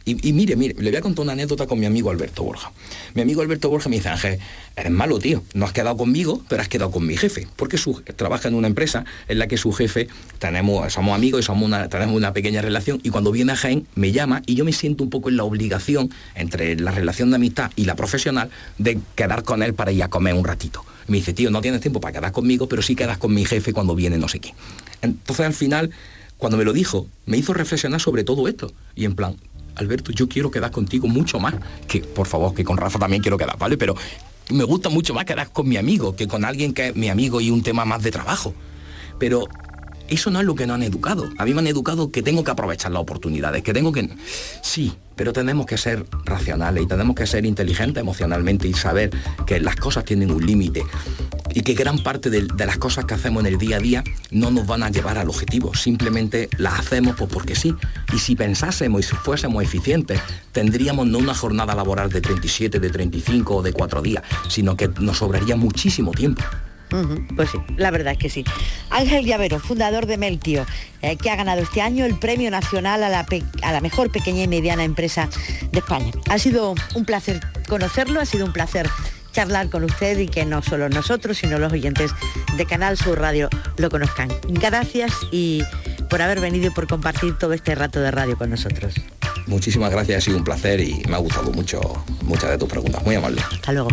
Speaker 4: Y, y mire, mire, le voy a contar una anécdota con mi amigo Alberto Borja. Mi amigo Alberto Borja me dice, Ángel, eres malo, tío, no has quedado conmigo, pero has quedado con mi jefe, porque su, trabaja en una empresa en la que su jefe, tenemos, somos amigos y somos una, tenemos una pequeña relación, y cuando viene a Jaén me llama y yo me siento un poco en la obligación, entre la relación de amistad y la profesional, de quedar con él para ir a comer un ratito. Y me dice, tío, no tienes tiempo para quedar conmigo, pero sí quedas con mi jefe cuando viene no sé qué. Entonces al final, cuando me lo dijo, me hizo reflexionar sobre todo esto, y en plan, Alberto, yo quiero quedar contigo mucho más, que por favor, que con Rafa también quiero quedar, ¿vale? Pero me gusta mucho más quedar con mi amigo, que con alguien que es mi amigo y un tema más de trabajo. Pero eso no es lo que nos han educado. A mí me han educado que tengo que aprovechar las oportunidades, que tengo que... Sí, pero tenemos que ser racionales y tenemos que ser inteligentes emocionalmente y saber que las cosas tienen un límite y que gran parte de, de las cosas que hacemos en el día a día no nos van a llevar al objetivo, simplemente las hacemos pues porque sí. Y si pensásemos y si fuésemos eficientes, tendríamos no una jornada laboral de treinta y siete, de treinta y cinco o de cuatro días, sino que nos sobraría muchísimo tiempo.
Speaker 3: Uh-huh, pues sí, la verdad es que sí. Ángel Llavero, fundador de Meltio, eh, que ha ganado este año el Premio Nacional a la, pe- a la mejor pequeña y mediana empresa de España. Ha sido un placer conocerlo, ha sido un placer charlar con usted y que no solo nosotros, sino los oyentes de Canal Sur Radio lo conozcan. Gracias y por haber venido y por compartir todo este rato de radio con nosotros.
Speaker 4: Muchísimas gracias, ha sido un placer y me ha gustado mucho muchas de tus preguntas. Muy amable.
Speaker 3: Hasta luego.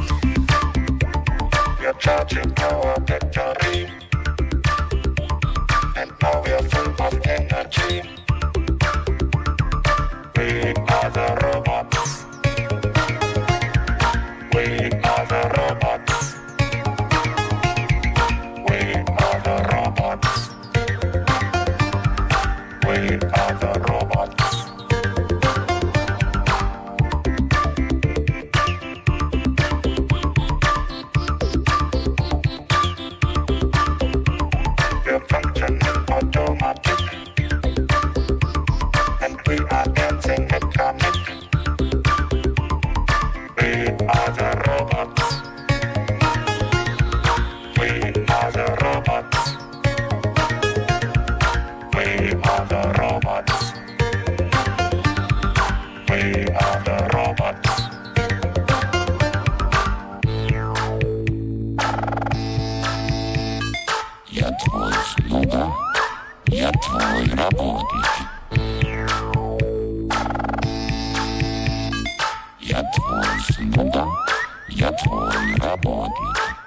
Speaker 5: Charging our victory, and now we are full of energy. We are the robots. We are the robots. We are the robots. We are the robots. Я твой работник. Я твой слуга, я твой работник.